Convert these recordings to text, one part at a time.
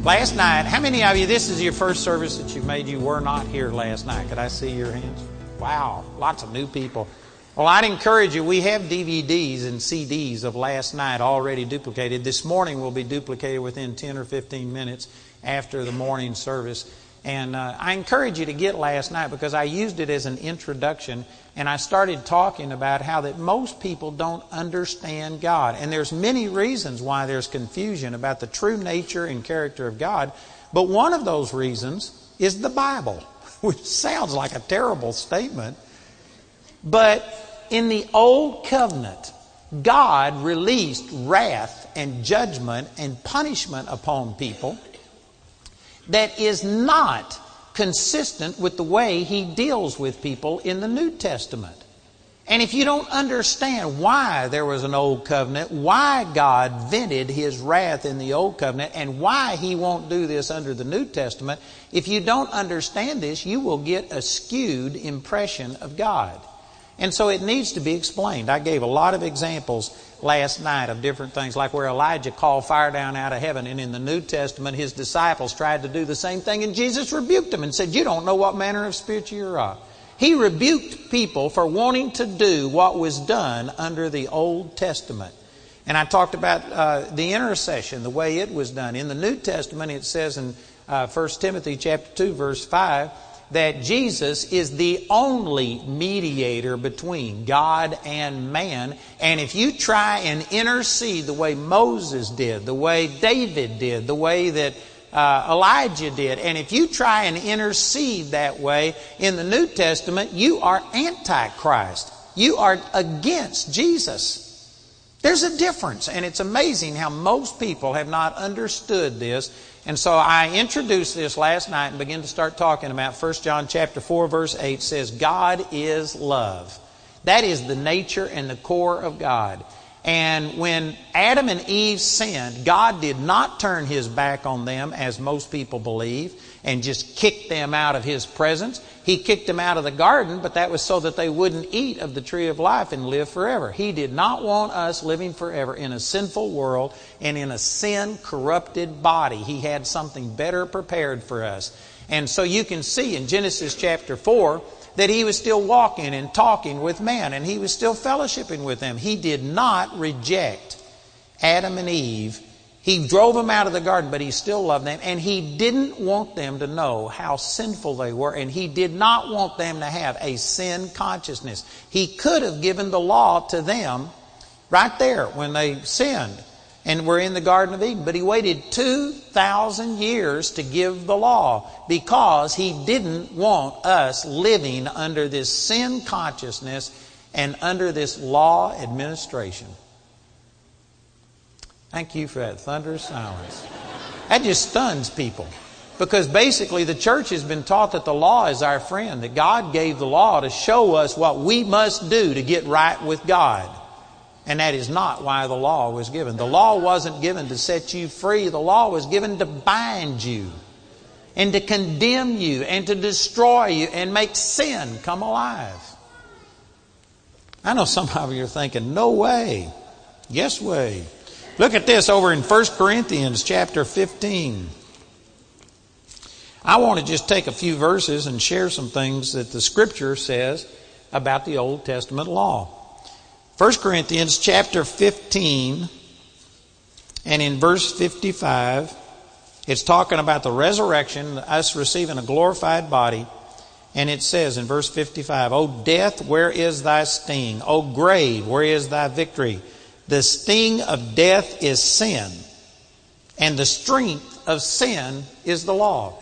Last night, how many of you, this is your first service that you've made, you were not here last night? Could I see your hands? Wow, lots of new people. Well, I'd encourage you, we have DVDs and CDs of last night already duplicated. This morning will be duplicated within 10 or 15 minutes after the morning service. And I encourage you to get last night because I used it as an introduction, and I started talking about how that most people don't understand God. And there's many reasons why there's confusion about the true nature and character of God. But one of those reasons is the Bible, which sounds like a terrible statement. But in the Old Covenant, God released wrath and judgment and punishment upon people that is not consistent with the way He deals with people in the New Testament. And if you don't understand why there was an Old Covenant, why God vented His wrath in the Old Covenant, and why He won't do this under the New Testament, if you don't understand this, you will get a skewed impression of God. And so it needs to be explained. I gave a lot of examples last night of different things, like where Elijah called fire down out of heaven. And in the New Testament, His disciples tried to do the same thing, and Jesus rebuked them and said, "You don't know what manner of spirit you're of." He rebuked people for wanting to do what was done under the Old Testament. And I talked about the intercession, the way it was done. In the New Testament, it says in 1 Timothy chapter 2, verse 5, that Jesus is the only mediator between God and man. And if you try and intercede the way Moses did, the way David did, the way that Elijah did, and if you try and intercede that way in the New Testament, you are antichrist. You are against Jesus. There's a difference, and it's amazing how most people have not understood this. And so I introduced this last night and began to start talking about 1 John chapter 4, verse 8 says, God is love. That is the nature and the core of God. And when Adam and Eve sinned, God did not turn His back on them, as most people believe, and just kick them out of His presence. He kicked them out of the garden, but that was so that they wouldn't eat of the tree of life and live forever. He did not want us living forever in a sinful world and in a sin-corrupted body. He had something better prepared for us. And so you can see in Genesis chapter 4 that He was still walking and talking with man, and He was still fellowshipping with them. He did not reject Adam and Eve. He drove them out of the garden, but He still loved them, and He didn't want them to know how sinful they were, and He did not want them to have a sin consciousness. He could have given the law to them right there when they sinned and were in the Garden of Eden, but He waited 2,000 years to give the law because He didn't want us living under this sin consciousness and under this law administration. Thank you for that thunderous silence. That just stuns people. Because basically the church has been taught that the law is our friend, that God gave the law to show us what we must do to get right with God. And that is not why the law was given. The law wasn't given to set you free. The law was given to bind you and to condemn you and to destroy you and make sin come alive. I know some of you are thinking, no way. Yes way. Look at this over in 1 Corinthians chapter 15. I want to just take a few verses and share some things that the Scripture says about the Old Testament law. 1 Corinthians chapter 15 and in verse 55, it's talking about the resurrection, us receiving a glorified body. And it says in verse 55, O death, where is thy sting? O grave, where is thy victory? The sting of death is sin, and the strength of sin is the law.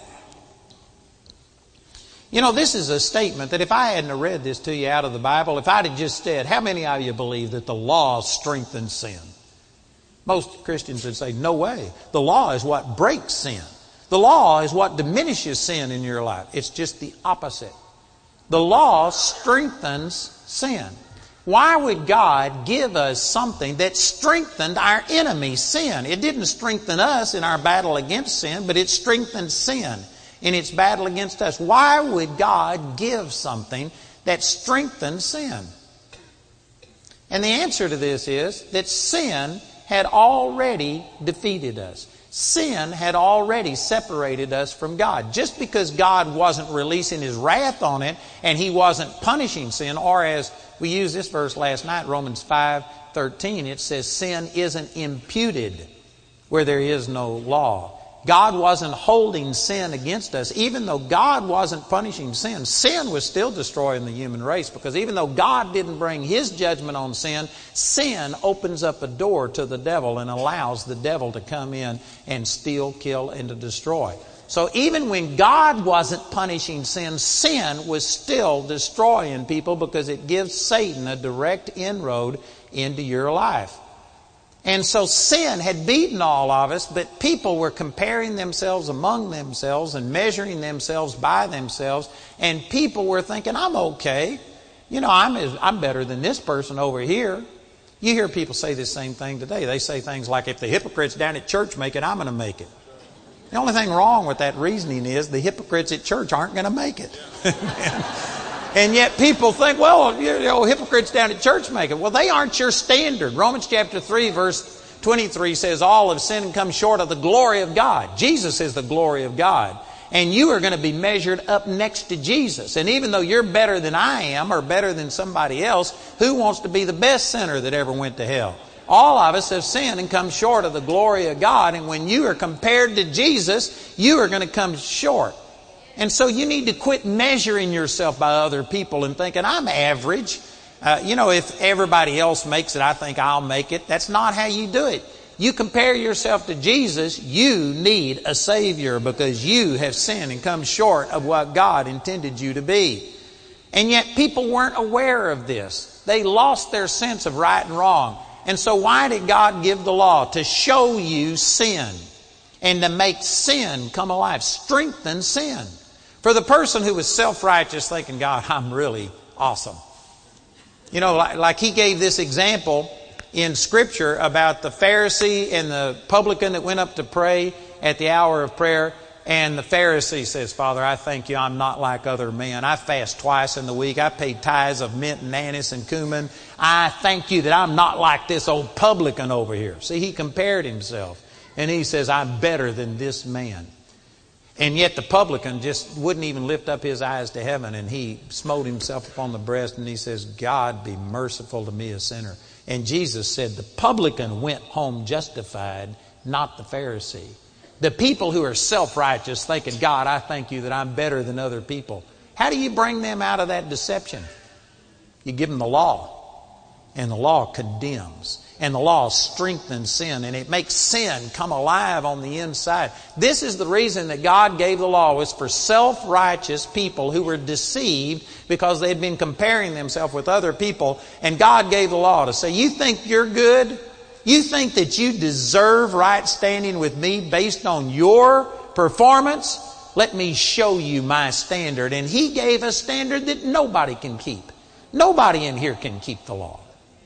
You know, this is a statement that if I hadn't read this to you out of the Bible, if I'd have just said, how many of you believe that the law strengthens sin? Most Christians would say, no way. The law is what breaks sin. The law is what diminishes sin in your life. It's just the opposite. The law strengthens sin. Why would God give us something that strengthened our enemy, sin? It didn't strengthen us in our battle against sin, but it strengthened sin in its battle against us. Why would God give something that strengthens sin? And the answer to this is that sin had already defeated us. Sin had already separated us from God. Just because God wasn't releasing His wrath on it and He wasn't punishing sin, or as we used this verse last night, Romans 5:13, it says sin isn't imputed where there is no law. God wasn't holding sin against us. Even though God wasn't punishing sin, sin was still destroying the human race, because even though God didn't bring His judgment on sin, sin opens up a door to the devil and allows the devil to come in and steal, kill, and to destroy. So even when God wasn't punishing sin, sin was still destroying people, because it gives Satan a direct inroad into your life. And so sin had beaten all of us, but people were comparing themselves among themselves and measuring themselves by themselves. And people were thinking, I'm okay. You know, I'm better than this person over here. You hear people say the same thing today. They say things like, if the hypocrites down at church make it, I'm going to make it. The only thing wrong with that reasoning is the hypocrites at church aren't going to make it. And yet people think, well, you know, hypocrites down at church make it. Well, they aren't your standard. Romans chapter 3 verse 23 says, all have sinned and come short of the glory of God. Jesus is the glory of God. And you are going to be measured up next to Jesus. And even though you're better than I am, or better than somebody else, who wants to be the best sinner that ever went to hell? All of us have sinned and come short of the glory of God. And when you are compared to Jesus, you are going to come short. And so you need to quit measuring yourself by other people and thinking, I'm average. If everybody else makes it, I think I'll make it. That's not how you do it. You compare yourself to Jesus, you need a Savior, because you have sinned and come short of what God intended you to be. And yet people weren't aware of this. They lost their sense of right and wrong. And so why did God give the law? To show you sin and to make sin come alive, strengthen sin. For the person who was self-righteous, thinking, God, I'm really awesome. You know, like He gave this example in Scripture about the Pharisee and the publican that went up to pray at the hour of prayer. And the Pharisee says, Father, I thank you, I'm not like other men. I fast twice in the week. I pay tithes of mint and anise and cumin. I thank you that I'm not like this old publican over here. See, he compared himself. And he says, I'm better than this man. And yet the publican just wouldn't even lift up his eyes to heaven, and he smote himself upon the breast and he says, God, be merciful to me, a sinner. And Jesus said, the publican went home justified, not the Pharisee. The people who are self-righteous thinking, God, I thank you that I'm better than other people. How do you bring them out of that deception? You give them the law, and the law condemns. And the law strengthens sin, and it makes sin come alive on the inside. This is the reason that God gave the law, was for self-righteous people who were deceived because they had been comparing themselves with other people. And God gave the law to say, you think you're good? You think that you deserve right standing with me based on your performance? Let me show you my standard. And He gave a standard that nobody can keep. Nobody in here can keep the law.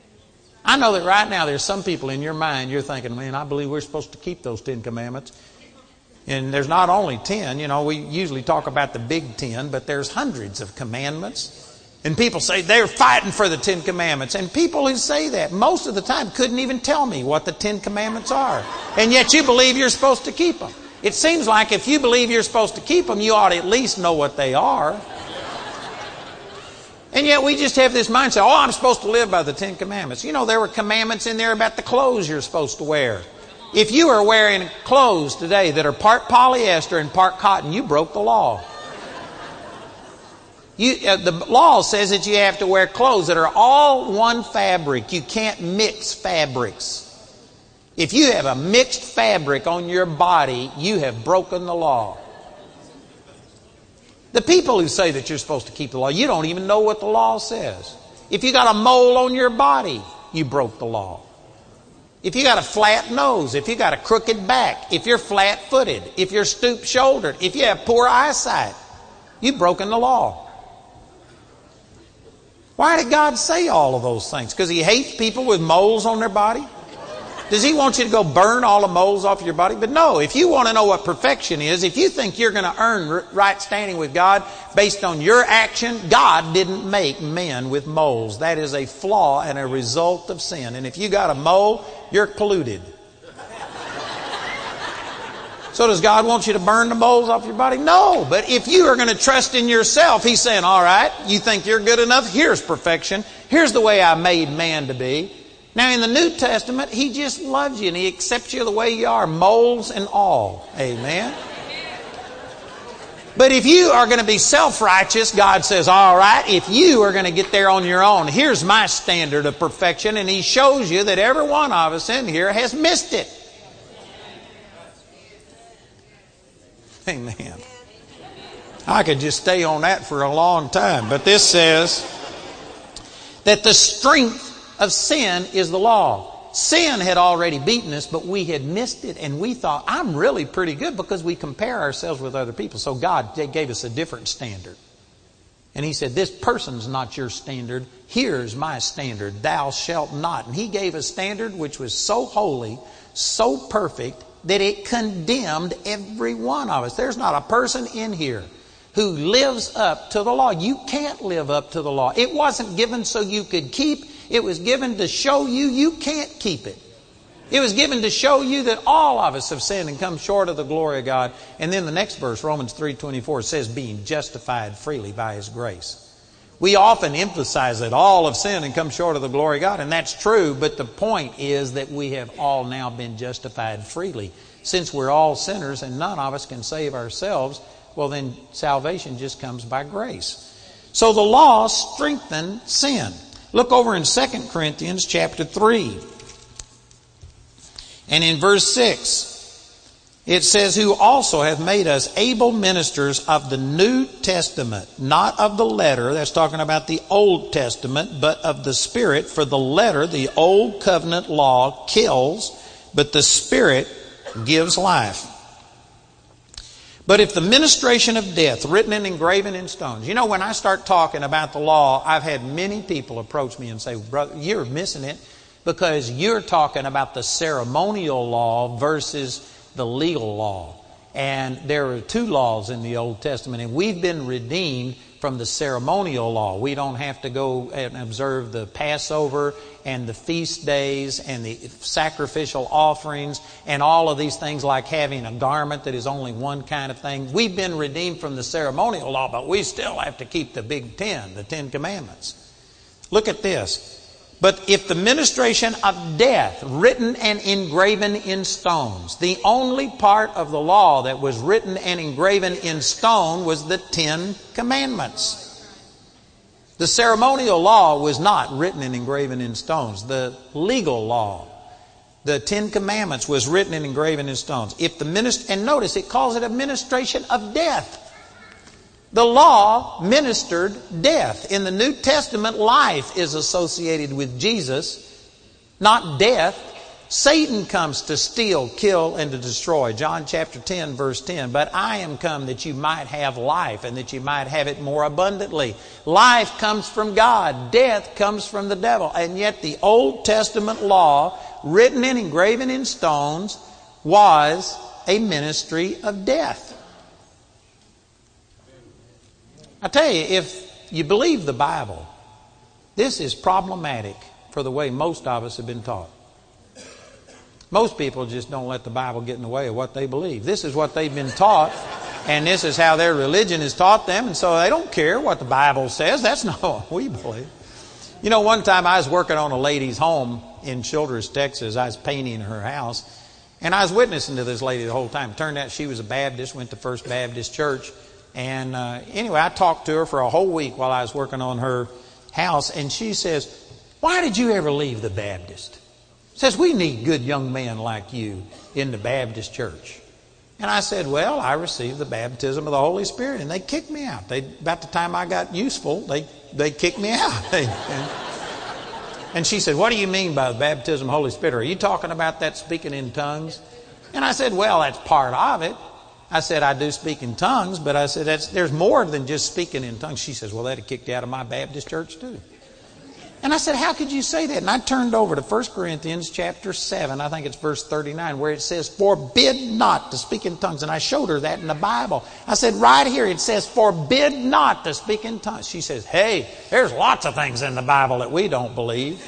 I know that right now there's some people in your mind, you're thinking, man, I believe we're supposed to keep those 10 commandments. And there's not only 10, you know, we usually talk about the big 10, but there's hundreds of commandments. And people say they're fighting for the 10 commandments. And people who say that most of the time couldn't even tell me what the 10 commandments are. And yet you believe you're supposed to keep them. It seems like if you believe you're supposed to keep them, you ought to at least know what they are. And yet we just have this mindset, oh, I'm supposed to live by the 10 commandments. You know, there were commandments in there about the clothes you're supposed to wear. If you are wearing clothes today that are part polyester and part cotton, you broke the law. The law says that you have to wear clothes that are all one fabric. You can't mix fabrics. If you have a mixed fabric on your body, you have broken the law. The people who say that you're supposed to keep the law, you don't even know what the law says. If you got a mole on your body, you broke the law. If you got a flat nose, if you got a crooked back, if you're flat-footed, if you're stoop-shouldered, if you have poor eyesight, you've broken the law. Why did God say all of those things? Because He hates people with moles on their body? Does He want you to go burn all the moles off your body? But no, if you want to know what perfection is, if you think you're going to earn right standing with God based on your action, God didn't make men with moles. That is a flaw and a result of sin. And if you got a mole, you're polluted. So does God want you to burn the moles off your body? No. But if you are going to trust in yourself, He's saying, all right, you think you're good enough? Here's perfection. Here's the way I made man to be. Now in the New Testament, He just loves you and He accepts you the way you are, moles and all. Amen. But if you are going to be self-righteous, God says, all right, if you are going to get there on your own, here's my standard of perfection. And He shows you that every one of us in here has missed it. Amen. I could just stay on that for a long time. But this says that the strength of sin is the law. Sin had already beaten us, but we had missed it, and we thought, I'm really pretty good, because we compare ourselves with other people. So God gave us a different standard. And He said, this person's not your standard. Here's my standard. Thou shalt not. And He gave a standard which was so holy, so perfect, that it condemned every one of us. There's not a person in here who lives up to the law. You can't live up to the law. It wasn't given so you could keep. It was given to show you can't keep it. It was given to show you that all of us have sinned and come short of the glory of God. And then the next verse, Romans 3:24, says, being justified freely by His grace. We often emphasize that all have sinned and come short of the glory of God, and that's true, but the point is that we have all now been justified freely. Since we're all sinners and none of us can save ourselves, well then salvation just comes by grace. So the law strengthened sin. Look over in 2 Corinthians chapter 3. And in verse 6, it says, who also have made us able ministers of the New Testament, not of the letter, that's talking about the Old Testament, but of the Spirit. For the letter, the Old Covenant law, kills, but the Spirit gives life. But if the ministration of death, written and engraven in stones. You know, when I start talking about the law, I've had many people approach me and say, brother, you're missing it, because you're talking about the ceremonial law versus the legal law. And there are two laws in the Old Testament, and we've been redeemed from the ceremonial law. We don't have to go and observe the Passover and the feast days and the sacrificial offerings and all of these things, like having a garment that is only one kind of thing. We've been redeemed from the ceremonial law, but we still have to keep the Big Ten, the Ten Commandments. Look at this. But if the ministration of death, written and engraven in stones, the only part of the law that was written and engraven in stone was the Ten Commandments. The ceremonial law was not written and engraven in stones. The legal law, the Ten Commandments, was written and engraven in stones. And notice it calls it a ministration of death. The law ministered death. In the New Testament, life is associated with Jesus, not death. Satan comes to steal, kill, and to destroy. John chapter 10, verse 10. But I am come that you might have life, and that you might have it more abundantly. Life comes from God. Death comes from the devil. And yet the Old Testament law, written and engraven in stones, was a ministry of death. I tell you, if you believe the Bible, this is problematic for the way most of us have been taught. Most people just don't let the Bible get in the way of what they believe. This is what they've been taught, and this is how their religion has taught them, and so they don't care what the Bible says. That's not what we believe. You know, one time I was working on a lady's home in Childress, Texas. I was painting her house, and I was witnessing to this lady the whole time. It turned out she was a Baptist, went to First Baptist Church. And anyway, I talked to her for a whole week while I was working on her house. And she says, why did you ever leave the Baptist? Says, we need good young men like you in the Baptist church. And I said, well, I received the baptism of the Holy Spirit, and they kicked me out. About the time I got useful, they kicked me out. And she said, what do you mean by the baptism of the Holy Spirit? Are you talking about that speaking in tongues? And I said, well, that's part of it. I said, I do speak in tongues, but I said, there's more than just speaking in tongues. She says, well, that'd kick you out of my Baptist church too. And I said, how could you say that? And I turned over to 1 Corinthians chapter 7, I think it's verse 39, where it says, forbid not to speak in tongues. And I showed her that in the Bible. I said, right here it says, forbid not to speak in tongues. She says, hey, there's lots of things in the Bible that we don't believe.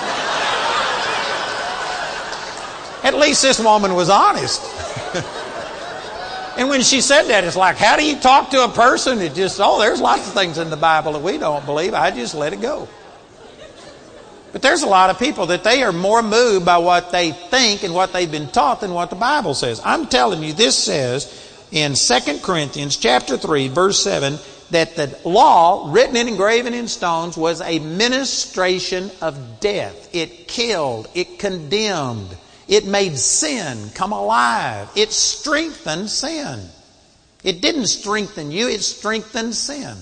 At least this woman was honest. And when she said that, it's like, how do you talk to a person that just, there's lots of things in the Bible that we don't believe. I just let it go. But there's a lot of people that they are more moved by what they think and what they've been taught than what the Bible says. I'm telling you, this says in 2 Corinthians chapter 3, verse 7, that the law, written and engraven in stones, was a ministration of death. It killed. It condemned. It made sin come alive. It strengthened sin. It didn't strengthen you. It strengthened sin.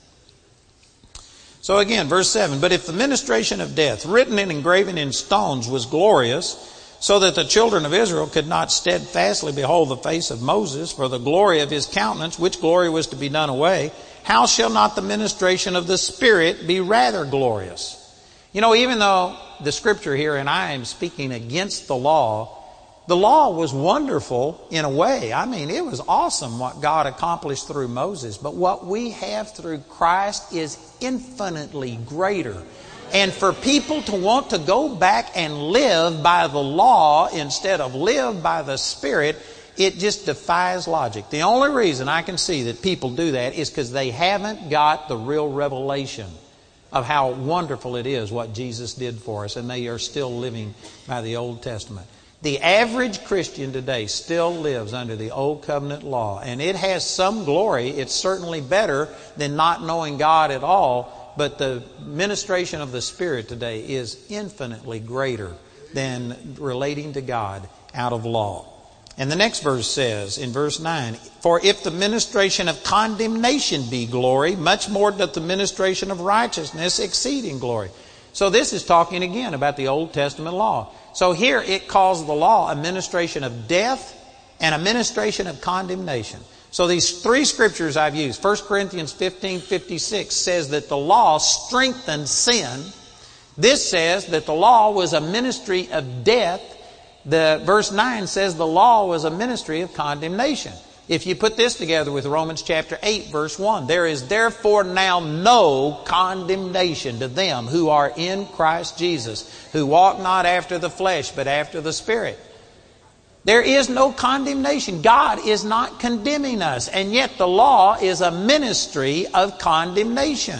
So again, verse 7, but if the ministration of death, written and engraven in stones, was glorious, so that the children of Israel could not steadfastly behold the face of Moses for the glory of his countenance, which glory was to be done away, how shall not the ministration of the Spirit be rather glorious? You know, even though the scripture here, and I am speaking against the law was wonderful in a way. I mean, it was awesome what God accomplished through Moses. But what we have through Christ is infinitely greater. And for people to want to go back and live by the law instead of live by the Spirit, it just defies logic. The only reason I can see that people do that is because they haven't got the real revelation of how wonderful it is what Jesus did for us, and they are still living by the Old Testament. The average Christian today still lives under the Old Covenant law, and it has some glory. It's certainly better than not knowing God at all, but the ministration of the Spirit today is infinitely greater than relating to God out of law. And the next verse says, in verse 9, for if the ministration of condemnation be glory, much more doth the ministration of righteousness exceed in glory. So this is talking again about the Old Testament law. So here it calls the law a ministration of death and a ministration of condemnation. So these three scriptures I've used, 1 Corinthians 15:56 says that the law strengthened sin. This says that the law was a ministry of death. The verse 9 says the law was a ministry of condemnation. If you put this together with Romans chapter 8, verse 1, there is therefore now no condemnation to them who are in Christ Jesus, who walk not after the flesh, but after the Spirit. There is no condemnation. God is not condemning us, and yet the law is a ministry of condemnation.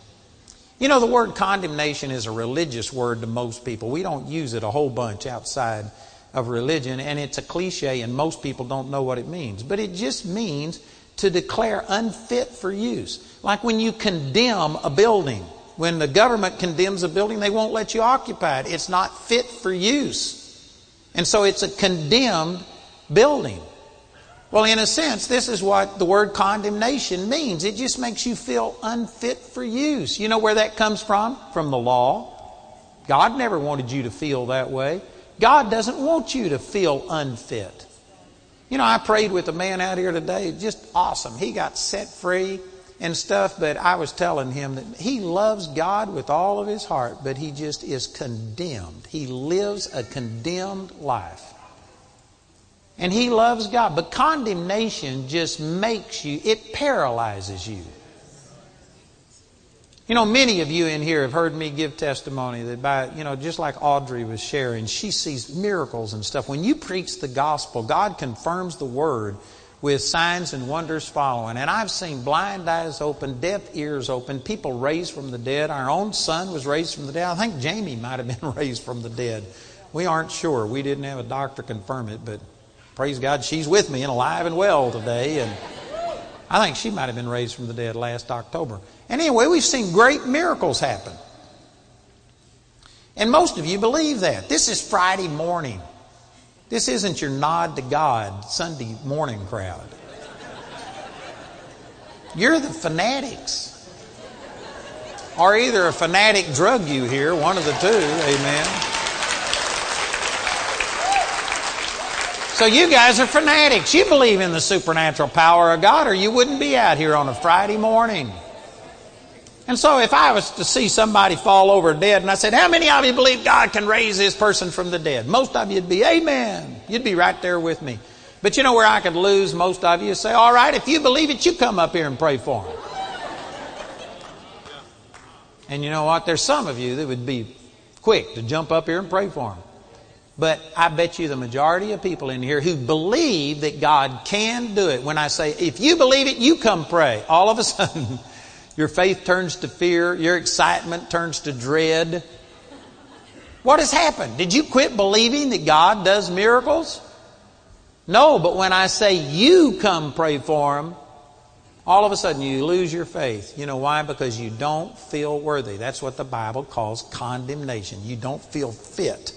You know, the word condemnation is a religious word to most people. We don't use it a whole bunch outside of religion, and it's a cliche, and most people don't know what it means. But it just means to declare unfit for use. Like when you condemn a building. When the government condemns a building, they won't let you occupy it. It's not fit for use. And so it's a condemned building. Well, in a sense, this is what the word condemnation means. It just makes you feel unfit for use. You know where that comes from? From the law. God never wanted you to feel that way. God doesn't want you to feel unfit. You know, I prayed with a man out here today, just awesome. He got set free and stuff, but I was telling him that he loves God with all of his heart, but he just is condemned. He lives a condemned life. And he loves God. But condemnation just makes you, it paralyzes you. You know, many of you in here have heard me give testimony that just like Audrey was sharing, she sees miracles and stuff. When you preach the gospel, God confirms the word with signs and wonders following. And I've seen blind eyes open, deaf ears open, people raised from the dead. Our own son was raised from the dead. I think Jamie might have been raised from the dead. We aren't sure. We didn't have a doctor confirm it, but praise God, she's with me and alive and well today. And I think she might have been raised from the dead last October. And anyway, we've seen great miracles happen. And most of you believe that. This is Friday morning. This isn't your nod to God Sunday morning crowd. You're the fanatics. Or either a fanatic drug you here, one of the two, amen. So you guys are fanatics. You believe in the supernatural power of God, or you wouldn't be out here on a Friday morning. And so if I was to see somebody fall over dead and I said, how many of you believe God can raise this person from the dead? Most of you would be, amen. You'd be right there with me. But you know where I could lose most of you? Say, all right, if you believe it, you come up here and pray for them. And you know what? There's some of you that would be quick to jump up here and pray for them. But I bet you the majority of people in here who believe that God can do it. When I say, if you believe it, you come pray. All of a sudden, your faith turns to fear. Your excitement turns to dread. What has happened? Did you quit believing that God does miracles? No, but when I say you come pray for them, all of a sudden you lose your faith. You know why? Because you don't feel worthy. That's what the Bible calls condemnation. You don't feel fit.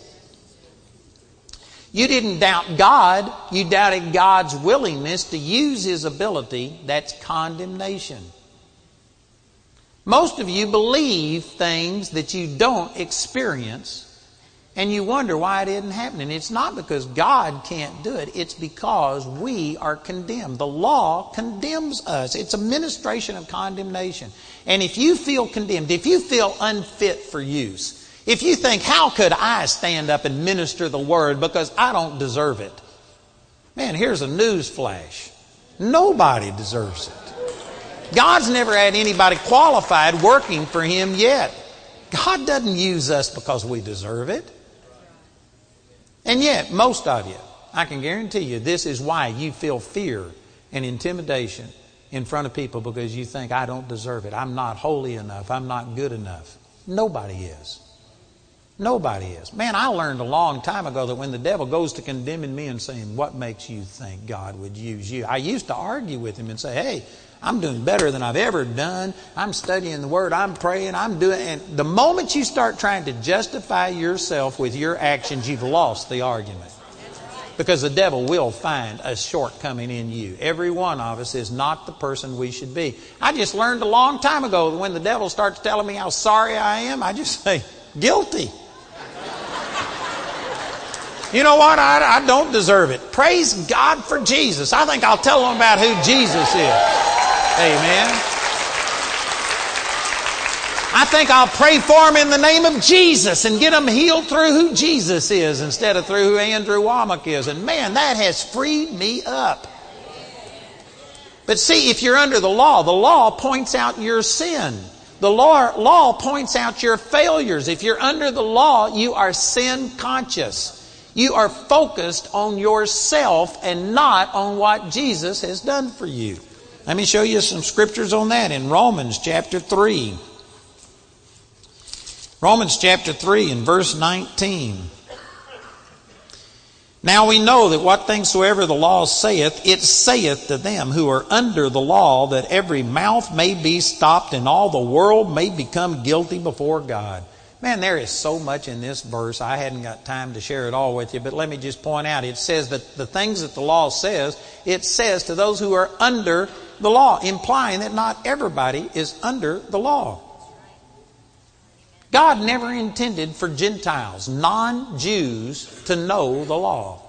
You didn't doubt God. You doubted God's willingness to use His ability. That's condemnation. Most of you believe things that you don't experience, and you wonder why it isn't happening. It's not because God can't do it. It's because we are condemned. The law condemns us. It's a ministration of condemnation. And if you feel condemned, if you feel unfit for use, if you think, how could I stand up and minister the Word because I don't deserve it? Man, here's a news flash. Nobody deserves it. God's never had anybody qualified working for Him yet. God doesn't use us because we deserve it. And yet, most of you, I can guarantee you, this is why you feel fear and intimidation in front of people, because you think, I don't deserve it. I'm not holy enough. I'm not good enough. Nobody is. Nobody is. Man, I learned a long time ago that when the devil goes to condemning me and saying, what makes you think God would use you? I used to argue with him and say, hey, I'm doing better than I've ever done. I'm studying the Word. I'm praying. I'm doing. And the moment you start trying to justify yourself with your actions, you've lost the argument. Because the devil will find a shortcoming in you. Every one of us is not the person we should be. I just learned a long time ago that when the devil starts telling me how sorry I am, I just say, guilty. You know what? I don't deserve it. Praise God for Jesus. I think I'll tell them about who Jesus is. Amen. I think I'll pray for them in the name of Jesus and get them healed through who Jesus is instead of through who Andrew Womack is. And man, that has freed me up. But see, if you're under the law points out your sin. The law points out your failures. If you're under the law, you are sin conscious. You are focused on yourself and not on what Jesus has done for you. Let me show you some scriptures on that in Romans chapter 3. Romans chapter 3 and verse 19. Now we know that what things soever the law saith, it saith to them who are under the law, that every mouth may be stopped and all the world may become guilty before God. Man, there is so much in this verse. I hadn't got time to share it all with you, but let me just point out. It says that the things that the law says, it says to those who are under the law, implying that not everybody is under the law. God never intended for Gentiles, non-Jews, to know the law.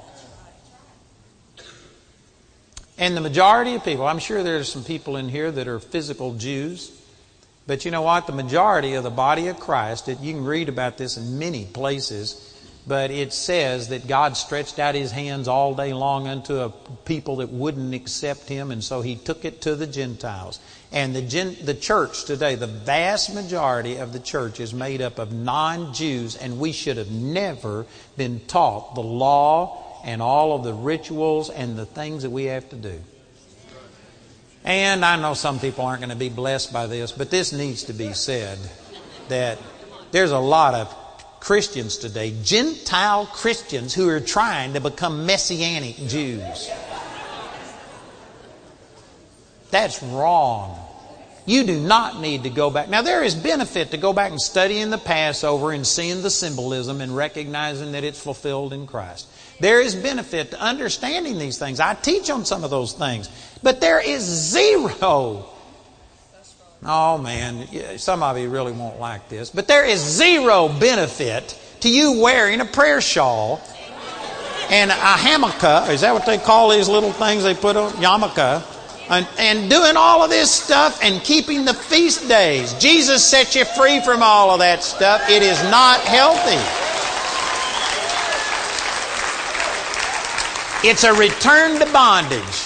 And the majority of people, I'm sure there's some people in here that are physical Jews, but you know what? The majority of the body of Christ, you can read about this in many places, but it says that God stretched out His hands all day long unto a people that wouldn't accept Him, and so He took it to the Gentiles. And the church today, the vast majority of the church is made up of non-Jews, and we should have never been taught the law and all of the rituals and the things that we have to do. And I know some people aren't going to be blessed by this, but this needs to be said, that there's a lot of Christians today, Gentile Christians, who are trying to become Messianic Jews. That's wrong. You do not need to go back. Now, there is benefit to go back and studying the Passover and seeing the symbolism and recognizing that it's fulfilled in Christ. There is benefit to understanding these things. I teach on some of those things. But there is zero. Oh, man, some of you really won't like this. But there is zero benefit to you wearing a prayer shawl and a hamaka. Is that what they call these little things they put on? Yarmulke. and doing all of this stuff and keeping the feast days. Jesus set you free from all of that stuff. It is not healthy. It's a return to bondage.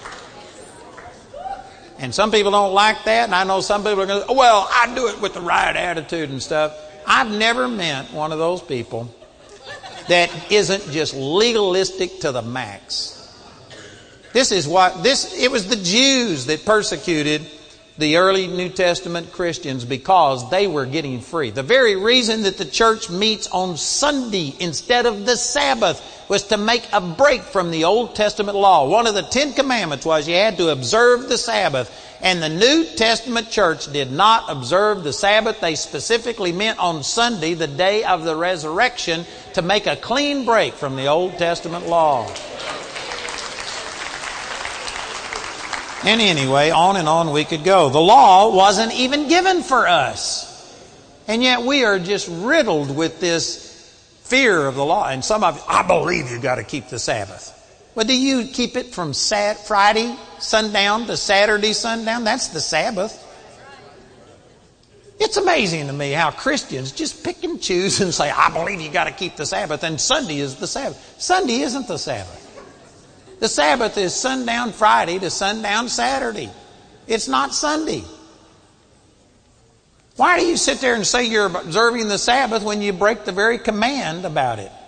And some people don't like that, and I know some people are going to say, well, I do it with the right attitude and stuff. I've never met one of those people that isn't just legalistic to the max. It was the Jews that persecuted the early New Testament Christians because they were getting free. The very reason that the church meets on Sunday instead of the Sabbath was to make a break from the Old Testament law. One of the 10 Commandments was you had to observe the Sabbath. And the New Testament church did not observe the Sabbath. They specifically meant on Sunday, the day of the resurrection, to make a clean break from the Old Testament law. And anyway, on and on we could go. The law wasn't even given for us. And yet we are just riddled with this fear of the law. And some of you, I believe you've got to keep the Sabbath. Well, do you keep it from Friday sundown to Saturday sundown? That's the Sabbath. It's amazing to me how Christians just pick and choose and say, I believe you've got to keep the Sabbath, and Sunday is the Sabbath. Sunday isn't the Sabbath. The Sabbath is sundown Friday to sundown Saturday. It's not Sunday. Why do you sit there and say you're observing the Sabbath when you break the very command about it?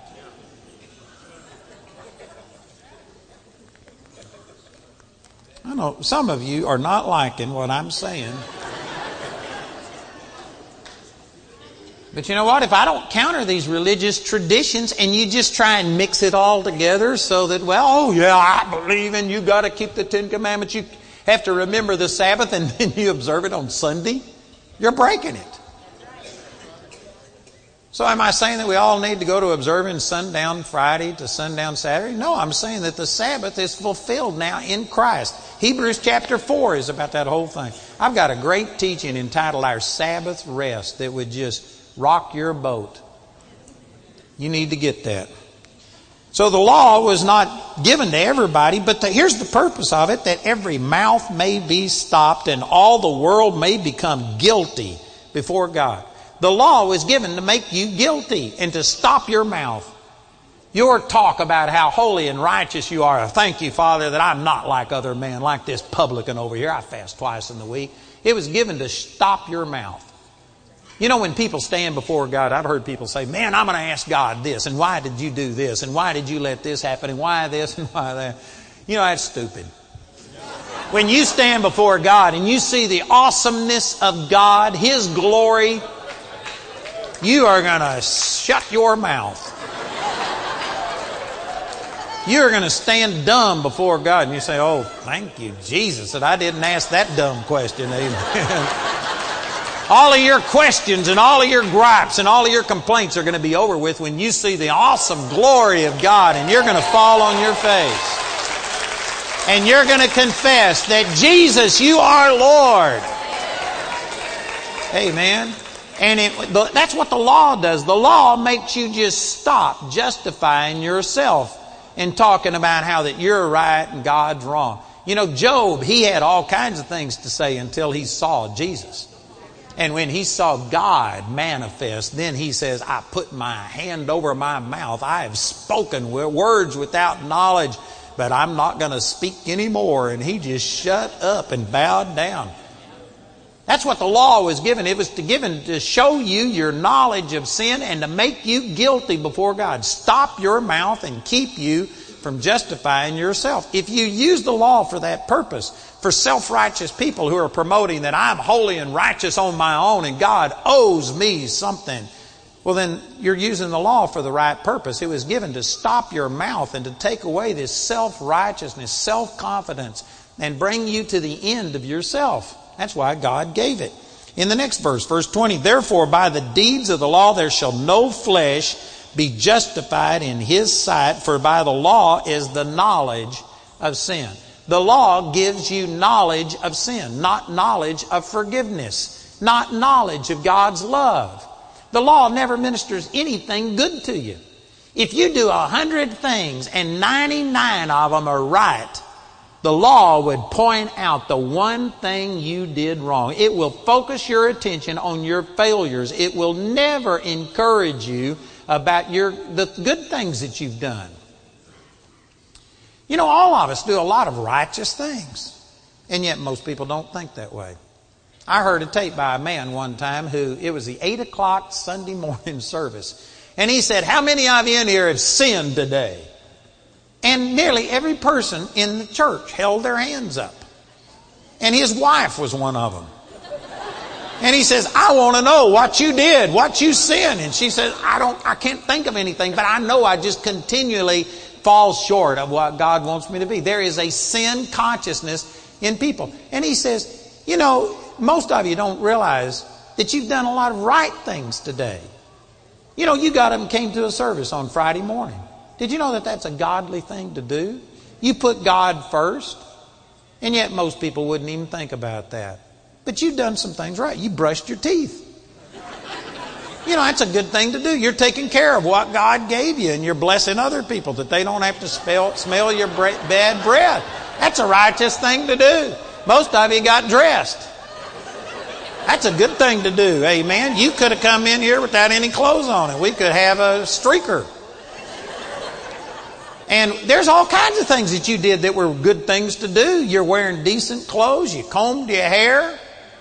I know some of you are not liking what I'm saying. But you know what? If I don't counter these religious traditions and you just try and mix it all together so that, well, oh yeah, I believe in you got to keep the 10 Commandments. You have to remember the Sabbath and then you observe it on Sunday. You're breaking it. So am I saying that we all need to go to observing sundown Friday to sundown Saturday? No, I'm saying that the Sabbath is fulfilled now in Christ. Hebrews chapter 4 is about that whole thing. I've got a great teaching entitled Our Sabbath Rest that would just rock your boat. You need to get that. So the law was not given to everybody, but here's the purpose of it, that every mouth may be stopped and all the world may become guilty before God. The law was given to make you guilty and to stop your mouth. Your talk about how holy and righteous you are. Thank you, Father, that I'm not like other men, like this publican over here. I fast twice in the week. It was given to stop your mouth. You know, when people stand before God, I've heard people say, man, I'm going to ask God this, and why did you do this, and why did you let this happen, and why this, and why that. You know, that's stupid. When you stand before God and you see the awesomeness of God, His glory, you are going to shut your mouth. You're going to stand dumb before God, and you say, oh, thank you, Jesus, that I didn't ask that dumb question. Amen. All of your questions and all of your gripes and all of your complaints are going to be over with when you see the awesome glory of God, and you're going to fall on your face. And you're going to confess that Jesus, you are Lord. Amen. And that's what the law does. The law makes you just stop justifying yourself and talking about how that you're right and God's wrong. You know, Job, he had all kinds of things to say until he saw Jesus. And when he saw God manifest, then he says, I put my hand over my mouth. I have spoken words without knowledge, but I'm not going to speak anymore. And he just shut up and bowed down. That's what the law was given. It was given to show you your knowledge of sin and to make you guilty before God. Stop your mouth and keep you from justifying yourself. If you use the law for that purpose, for self-righteous people who are promoting that I'm holy and righteous on my own and God owes me something, well then you're using the law for the right purpose. It was given to stop your mouth and to take away this self-righteousness, self-confidence, and bring you to the end of yourself. That's why God gave it. In the next verse, verse 20, therefore by the deeds of the law there shall no flesh be justified in His sight, for by the law is the knowledge of sin. The law gives you knowledge of sin, not knowledge of forgiveness, not knowledge of God's love. The law never ministers anything good to you. If you do 100 things and 99 of them are right, The law would point out the one thing you did wrong. It will focus your attention on your failures. It will never encourage you about the good things that you've done. You know, all of us do a lot of righteous things, and yet most people don't think that way. I heard a tape by a man one time it was the 8 o'clock Sunday morning service, and he said, "How many of you in here have sinned today?" And nearly every person in the church held their hands up. And his wife was one of them. And he says, "I want to know what you did, what you sinned." And she says, I can't think of anything, but I know I just continually fall short of what God wants me to be. There is a sin consciousness in people. And he says, you know, most of you don't realize that you've done a lot of right things today. You know, you got up and came to a service on Friday morning. Did you know that that's a godly thing to do? You put God first, and yet most people wouldn't even think about that. But you've done some things right. You brushed your teeth. You know, that's a good thing to do. You're taking care of what God gave you, and you're blessing other people that they don't have to smell your bad breath. That's a righteous thing to do. Most of you got dressed. That's a good thing to do. Amen. You could have come in here without any clothes on, and we could have a streaker. And there's all kinds of things that you did that were good things to do. You're wearing decent clothes. You combed your hair.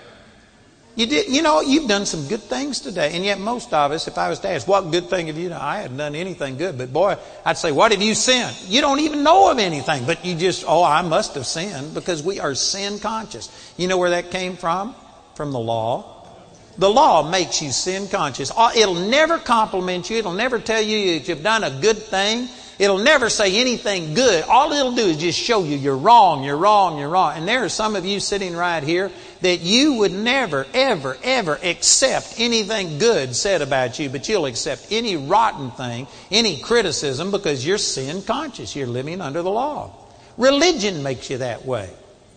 You've done some good things today. And yet most of us, if I was to ask, what good thing have you done? I hadn't done anything good. But boy, I'd say, what have you sinned? You don't even know of anything. But you just, I must have sinned, because we are sin conscious. You know where that came from? From the law. The law makes you sin conscious. It'll never compliment you. It'll never tell you that you've done a good thing. It'll never say anything good. All it'll do is just show you you're wrong, you're wrong, you're wrong. And there are some of you sitting right here that you would never, ever, ever accept anything good said about you, but you'll accept any rotten thing, any criticism, because you're sin conscious. You're living under the law. Religion makes you that way.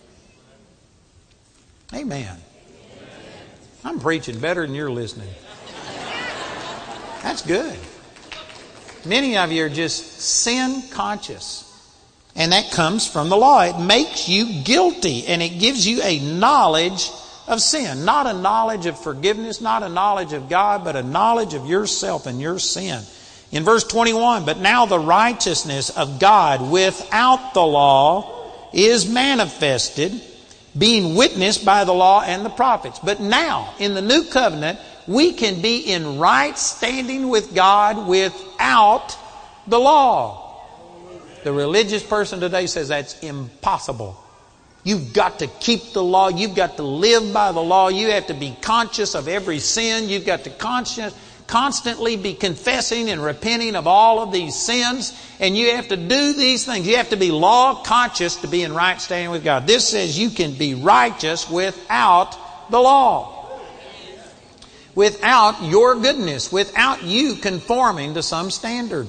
Amen. I'm preaching better than you're listening. That's good. Many of you are just sin conscious. And that comes from the law. It makes you guilty, and it gives you a knowledge of sin. Not a knowledge of forgiveness, not a knowledge of God, but a knowledge of yourself and your sin. In verse 21, but now the righteousness of God without the law is manifested, being witnessed by the law and the prophets. But now, in the new covenant, we can be in right standing with God without the law. The religious person today says that's impossible. You've got to keep the law. You've got to live by the law. You have to be conscious of every sin. You've got to constantly be confessing and repenting of all of these sins. And you have to do these things. You have to be law conscious to be in right standing with God. This says you can be righteous without the law. Without your goodness, without you conforming to some standard.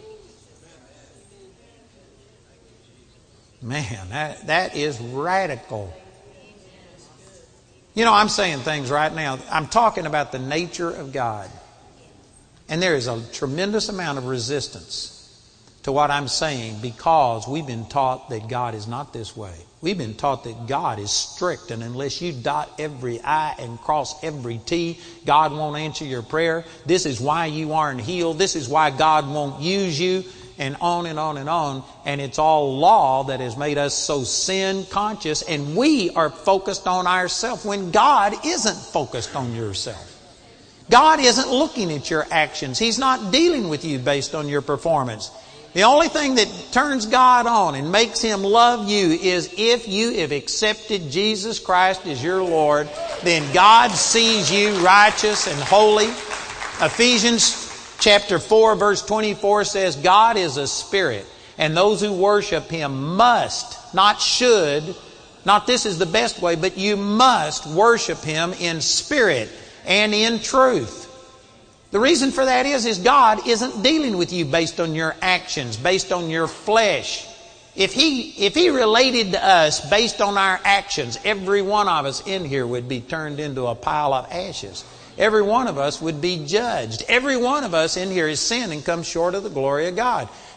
Man, that is radical. You know, I'm saying things right now. I'm talking about the nature of God. And there is a tremendous amount of resistance to what I'm saying, because we've been taught that God is not this way. We've been taught that God is strict, and unless you dot every I and cross every T, God won't answer your prayer. This is why you aren't healed. This is why God won't use you, and on and on and on. And it's all law that has made us so sin conscious, and we are focused on ourselves when God isn't focused on yourself. God isn't looking at your actions. He's not dealing with you based on your performance. The only thing that turns God on and makes Him love you is if you have accepted Jesus Christ as your Lord, then God sees you righteous and holy. Ephesians chapter 4 verse 24 says, God is a spirit, and those who worship Him must, not should, not this is the best way, but you must worship Him in spirit and in truth. The reason for that is God isn't dealing with you based on your actions, based on your flesh. If He related to us based on our actions, every one of us in here would be turned into a pile of ashes. Every one of us would be judged. Every one of us in here is sin and comes short of the glory of God.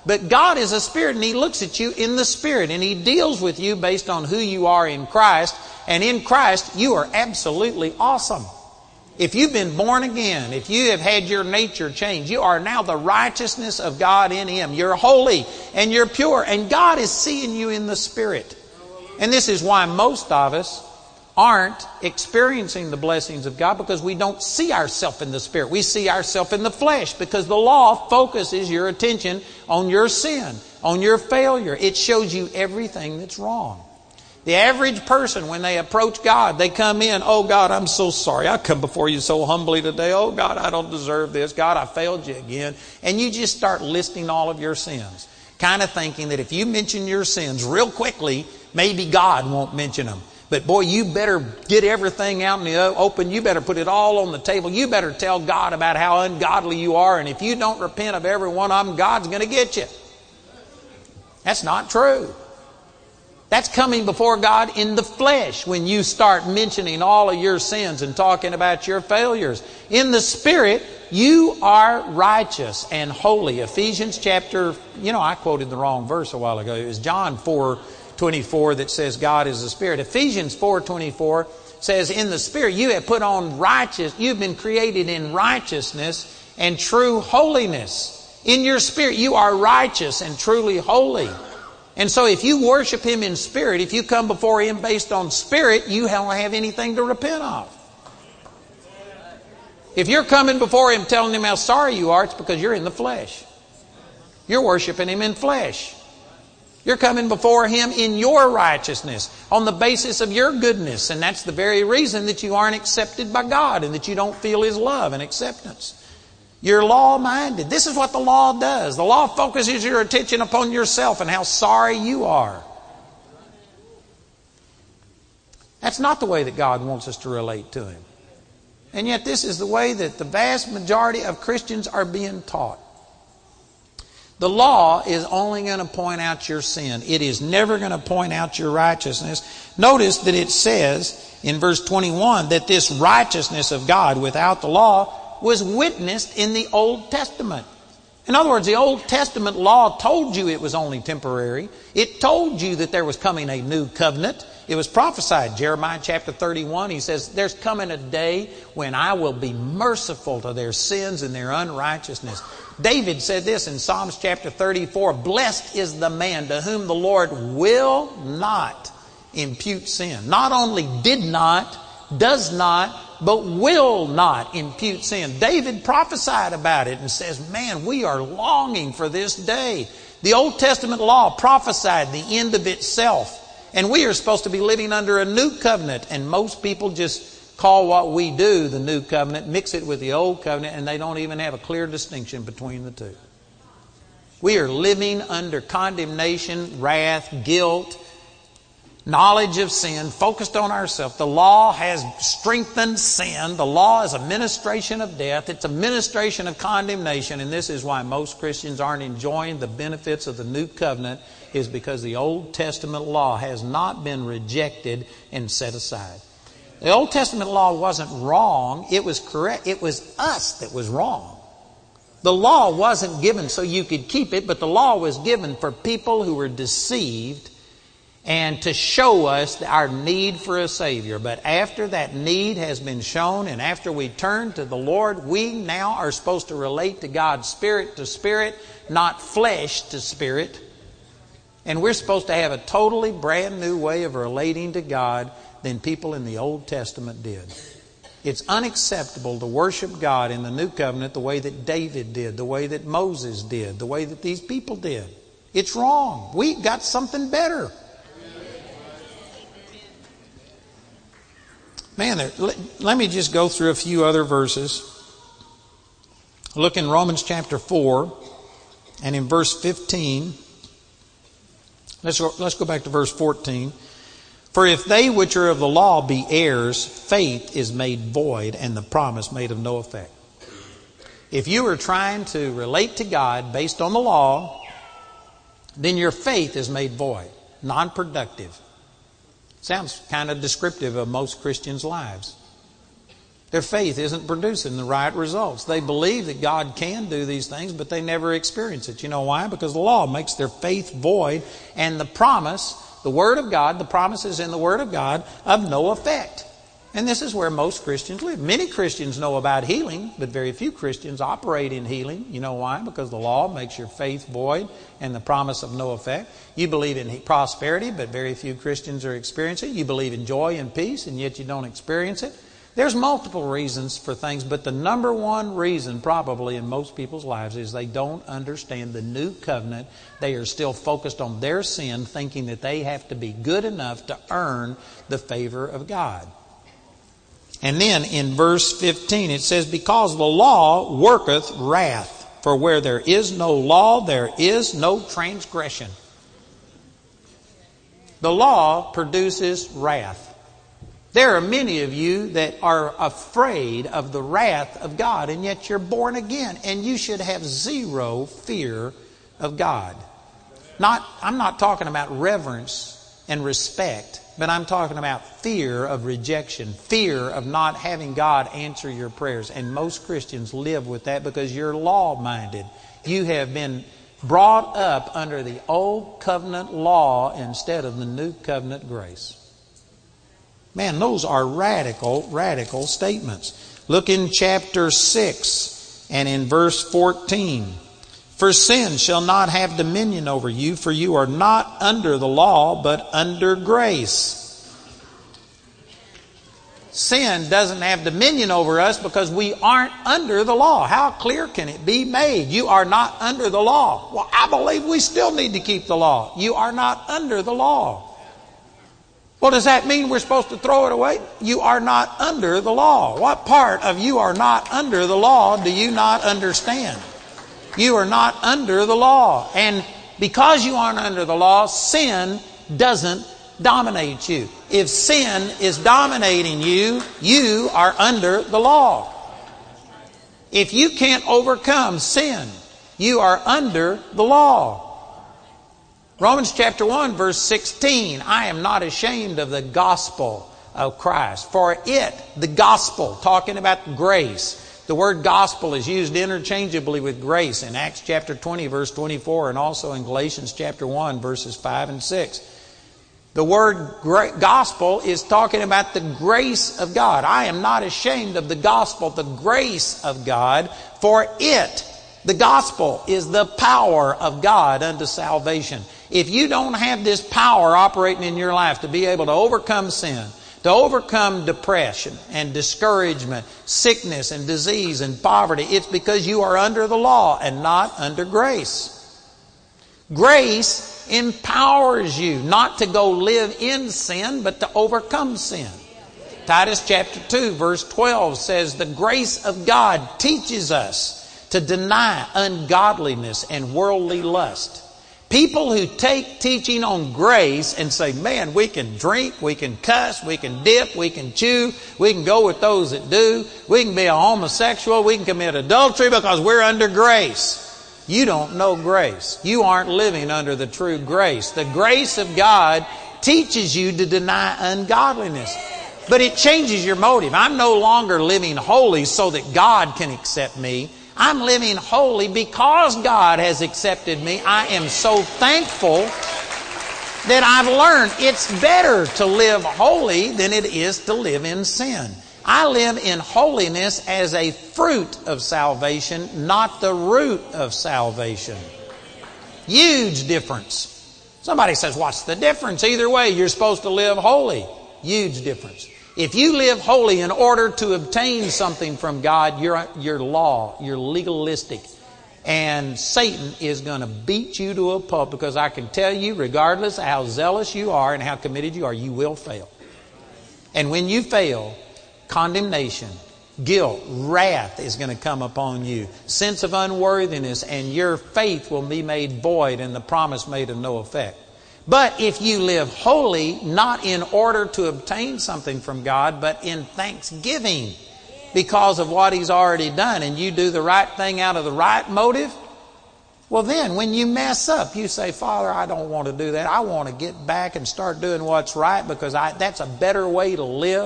But God is a spirit, and He looks at you in the spirit, and He deals with you based on who you are in Christ. And in Christ, you are absolutely awesome. If you've been born again, if you have had your nature changed, you are now the righteousness of God in Him. You're holy and you're pure, and God is seeing you in the spirit. And this is why most of us aren't experiencing the blessings of God, because we don't see ourselves in the spirit. We see ourselves in the flesh, because the law focuses your attention on your sin, on your failure. It shows you everything that's wrong. The average person, when they approach God, they come in, oh God, I'm so sorry. I come before you so humbly today. Oh God, I don't deserve this. God, I failed you again. And you just start listing all of your sins, kind of thinking that if you mention your sins real quickly, maybe God won't mention them. But boy, you better get everything out in the open. You better put it all on the table. You better tell God about how ungodly you are. And if you don't repent of every one of them, God's going to get you. That's not true. That's coming before God in the flesh when you start mentioning all of your sins and talking about your failures. In the Spirit, you are righteous and holy. Ephesians chapter, I quoted the wrong verse a while ago. It was John 4:24 that says God is the Spirit. Ephesians 4:24 says, in the Spirit you have put on you've been created in righteousness and true holiness. In your spirit you are righteous and truly holy. And so if you worship Him in spirit, if you come before Him based on spirit, you don't have anything to repent of. If you're coming before Him telling Him how sorry you are, it's because you're in the flesh. You're worshiping Him in flesh. You're coming before Him in your righteousness, on the basis of your goodness. And that's the very reason that you aren't accepted by God and that you don't feel His love and acceptance. You're law-minded. This is what the law does. The law focuses your attention upon yourself and how sorry you are. That's not the way that God wants us to relate to Him. And yet this is the way that the vast majority of Christians are being taught. The law is only going to point out your sin. It is never going to point out your righteousness. Notice that it says in verse 21 that this righteousness of God without the law was witnessed in the Old Testament. In other words, the Old Testament law told you it was only temporary. It told you that there was coming a new covenant. It was prophesied. Jeremiah chapter 31, he says, there's coming a day when I will be merciful to their sins and their unrighteousness. David said this in Psalms chapter 34, blessed is the man to whom the Lord will not impute sin. Not only did not, does not, but will not impute sin. David prophesied about it and says, man, we are longing for this day. The Old Testament law prophesied the end of itself. And we are supposed to be living under a new covenant. And most people just call what we do the new covenant, mix it with the old covenant, and they don't even have a clear distinction between the two. We are living under condemnation, wrath, guilt, knowledge of sin, focused on ourselves. The law has strengthened sin. The law is a ministration of death. It's a ministration of condemnation. And this is why most Christians aren't enjoying the benefits of the new covenant, is because the Old Testament law has not been rejected and set aside. The Old Testament law wasn't wrong. It was correct. It was us that was wrong. The law wasn't given so you could keep it, but the law was given for people who were deceived and to show us our need for a Savior. But after that need has been shown and after we turn to the Lord, we now are supposed to relate to God spirit to spirit, not flesh to spirit. And we're supposed to have a totally brand new way of relating to God than people in the Old Testament did. It's unacceptable to worship God in the New Covenant the way that David did, the way that Moses did, the way that these people did. It's wrong. We got something better. Man, let me just go through a few other verses. Look in Romans chapter 4 and in verse 15. Let's go back to verse 14. For if they which are of the law be heirs, faith is made void and the promise made of no effect. If you are trying to relate to God based on the law, then your faith is made void, non-productive. Sounds kind of descriptive of most Christians' lives. Their faith isn't producing the right results. They believe that God can do these things, but they never experience it. You know why? Because the law makes their faith void, and the promise, the Word of God, the promises in the Word of God, of no effect. And this is where most Christians live. Many Christians know about healing, but very few Christians operate in healing. You know why? Because the law makes your faith void and the promise of no effect. You believe in prosperity, but very few Christians are experiencing it. You believe in joy and peace, and yet you don't experience it. There's multiple reasons for things, but the number one reason probably in most people's lives is they don't understand the new covenant. They are still focused on their sin, thinking that they have to be good enough to earn the favor of God. And then in verse 15 it says, because the law worketh wrath, for where there is no law, there is no transgression. The law produces wrath. There are many of you that are afraid of the wrath of God, and yet you're born again, and you should have zero fear of God. I'm not talking about reverence and respect, but I'm talking about fear of rejection, fear of not having God answer your prayers. And most Christians live with that because you're law-minded. You have been brought up under the old covenant law instead of the new covenant grace. Man, those are radical, radical statements. Look in chapter 6 and in verse 14. For sin shall not have dominion over you, for you are not under the law, but under grace. Sin doesn't have dominion over us because we aren't under the law. How clear can it be made? You are not under the law. Well, I believe we still need to keep the law. You are not under the law. Well, does that mean we're supposed to throw it away? You are not under the law. What part of you are not under the law do you not understand? You are not under the law. And because you aren't under the law, sin doesn't dominate you. If sin is dominating you, you are under the law. If you can't overcome sin, you are under the law. Romans chapter 1 verse 16, I am not ashamed of the gospel of Christ. For it, the gospel, talking about grace. The word gospel is used interchangeably with grace in Acts chapter 20 verse 24 and also in Galatians chapter 1 verses 5 and 6. The word gospel is talking about the grace of God. I am not ashamed of the gospel, the grace of God, for it, the gospel, is the power of God unto salvation. If you don't have this power operating in your life to be able to overcome sin, to overcome depression and discouragement, sickness and disease and poverty, it's because you are under the law and not under grace. Grace empowers you not to go live in sin, but to overcome sin. Titus chapter 2 verse 12 says, the grace of God teaches us to deny ungodliness and worldly lust. People who take teaching on grace and say, man, we can drink, we can cuss, we can dip, we can chew, we can go with those that do, we can be a homosexual, we can commit adultery because we're under grace. You don't know grace. You aren't living under the true grace. The grace of God teaches you to deny ungodliness. But it changes your motive. I'm no longer living holy so that God can accept me. I'm living holy because God has accepted me. I am so thankful that I've learned it's better to live holy than it is to live in sin. I live in holiness as a fruit of salvation, not the root of salvation. Huge difference. Somebody says, what's the difference? Either way, you're supposed to live holy. Huge difference. If you live holy in order to obtain something from God, you're legalistic. And Satan is going to beat you to a pulp, because I can tell you, regardless of how zealous you are and how committed you are, you will fail. And when you fail, condemnation, guilt, wrath is going to come upon you. Sense of unworthiness, and your faith will be made void and the promise made of no effect. But if you live holy, not in order to obtain something from God, but in thanksgiving because of what He's already done, and you do the right thing out of the right motive, well then, when you mess up, you say, Father, I don't want to do that. I want to get back and start doing what's right, because that's a better way to live.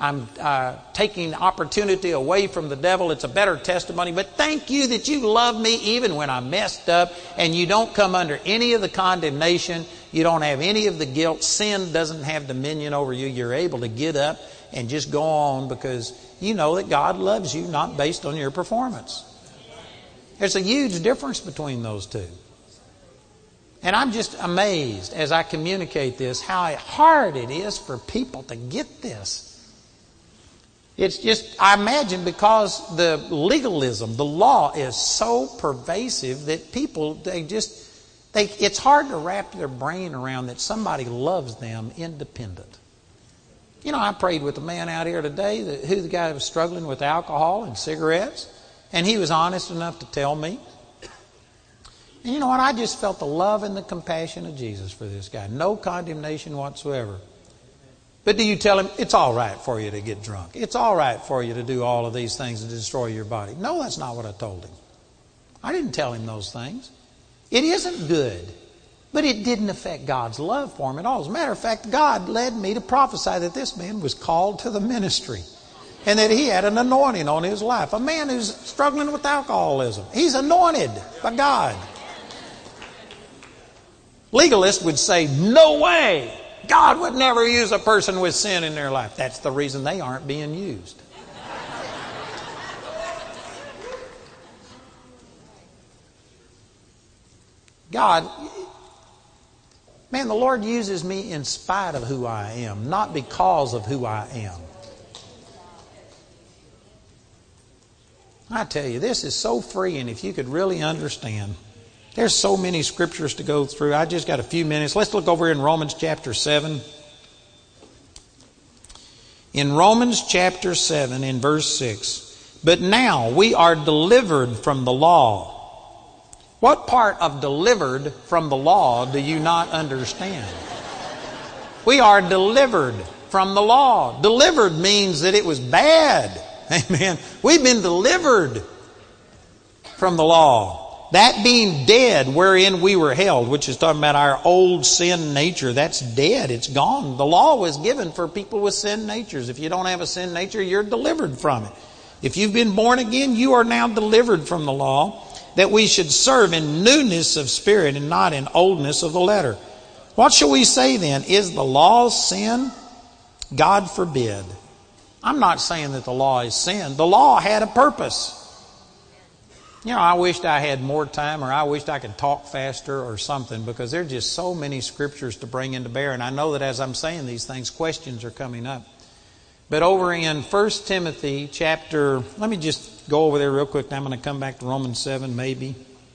I'm taking opportunity away from the devil. It's a better testimony. But thank you that you love me even when I messed up, and you don't come under any of the condemnation. You don't have any of the guilt. Sin doesn't have dominion over you. You're able to get up and just go on because you know that God loves you, not based on your performance. There's a huge difference between those two. And I'm just amazed as I communicate this how hard it is for people to get this. It's just, I imagine, because the legalism, the law is so pervasive that people, it's hard to wrap their brain around that somebody loves them independent. You know, I prayed with a man out here today, the guy was struggling with alcohol and cigarettes, and he was honest enough to tell me. And you know what? I just felt the love and the compassion of Jesus for this guy. No condemnation whatsoever. But do you tell him, it's all right for you to get drunk? It's all right for you to do all of these things to destroy your body? No, that's not what I told him. I didn't tell him those things. It isn't good. But it didn't affect God's love for him at all. As a matter of fact, God led me to prophesy that this man was called to the ministry. And that he had an anointing on his life. A man who's struggling with alcoholism. He's anointed by God. Legalists would say, no way! God would never use a person with sin in their life. That's the reason they aren't being used. God, man, the Lord uses me in spite of who I am, not because of who I am. I tell you, this is so freeing if you could really understand. There's so many scriptures to go through. I just got a few minutes. Let's look over in Romans chapter 7. In Romans chapter 7 in verse 6. But now we are delivered from the law. What part of delivered from the law do you not understand? We are delivered from the law. Delivered means that it was bad. Amen. We've been delivered from the law. That being dead wherein we were held, which is talking about our old sin nature, that's dead. It's gone. The law was given for people with sin natures. If you don't have a sin nature, you're delivered from it. If you've been born again, you are now delivered from the law, that we should serve in newness of spirit and not in oldness of the letter. What shall we say then? Is the law sin? God forbid. I'm not saying that the law is sin. The law had a purpose. You know, I wished I had more time, or I wished I could talk faster or something, because there are just so many scriptures to bring into bear. And I know that as I'm saying these things, questions are coming up. But over in 1 Timothy chapter, let me just go over there real quick. Now I'm going to come back to Romans 7 maybe.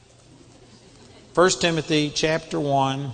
1 Timothy chapter 1.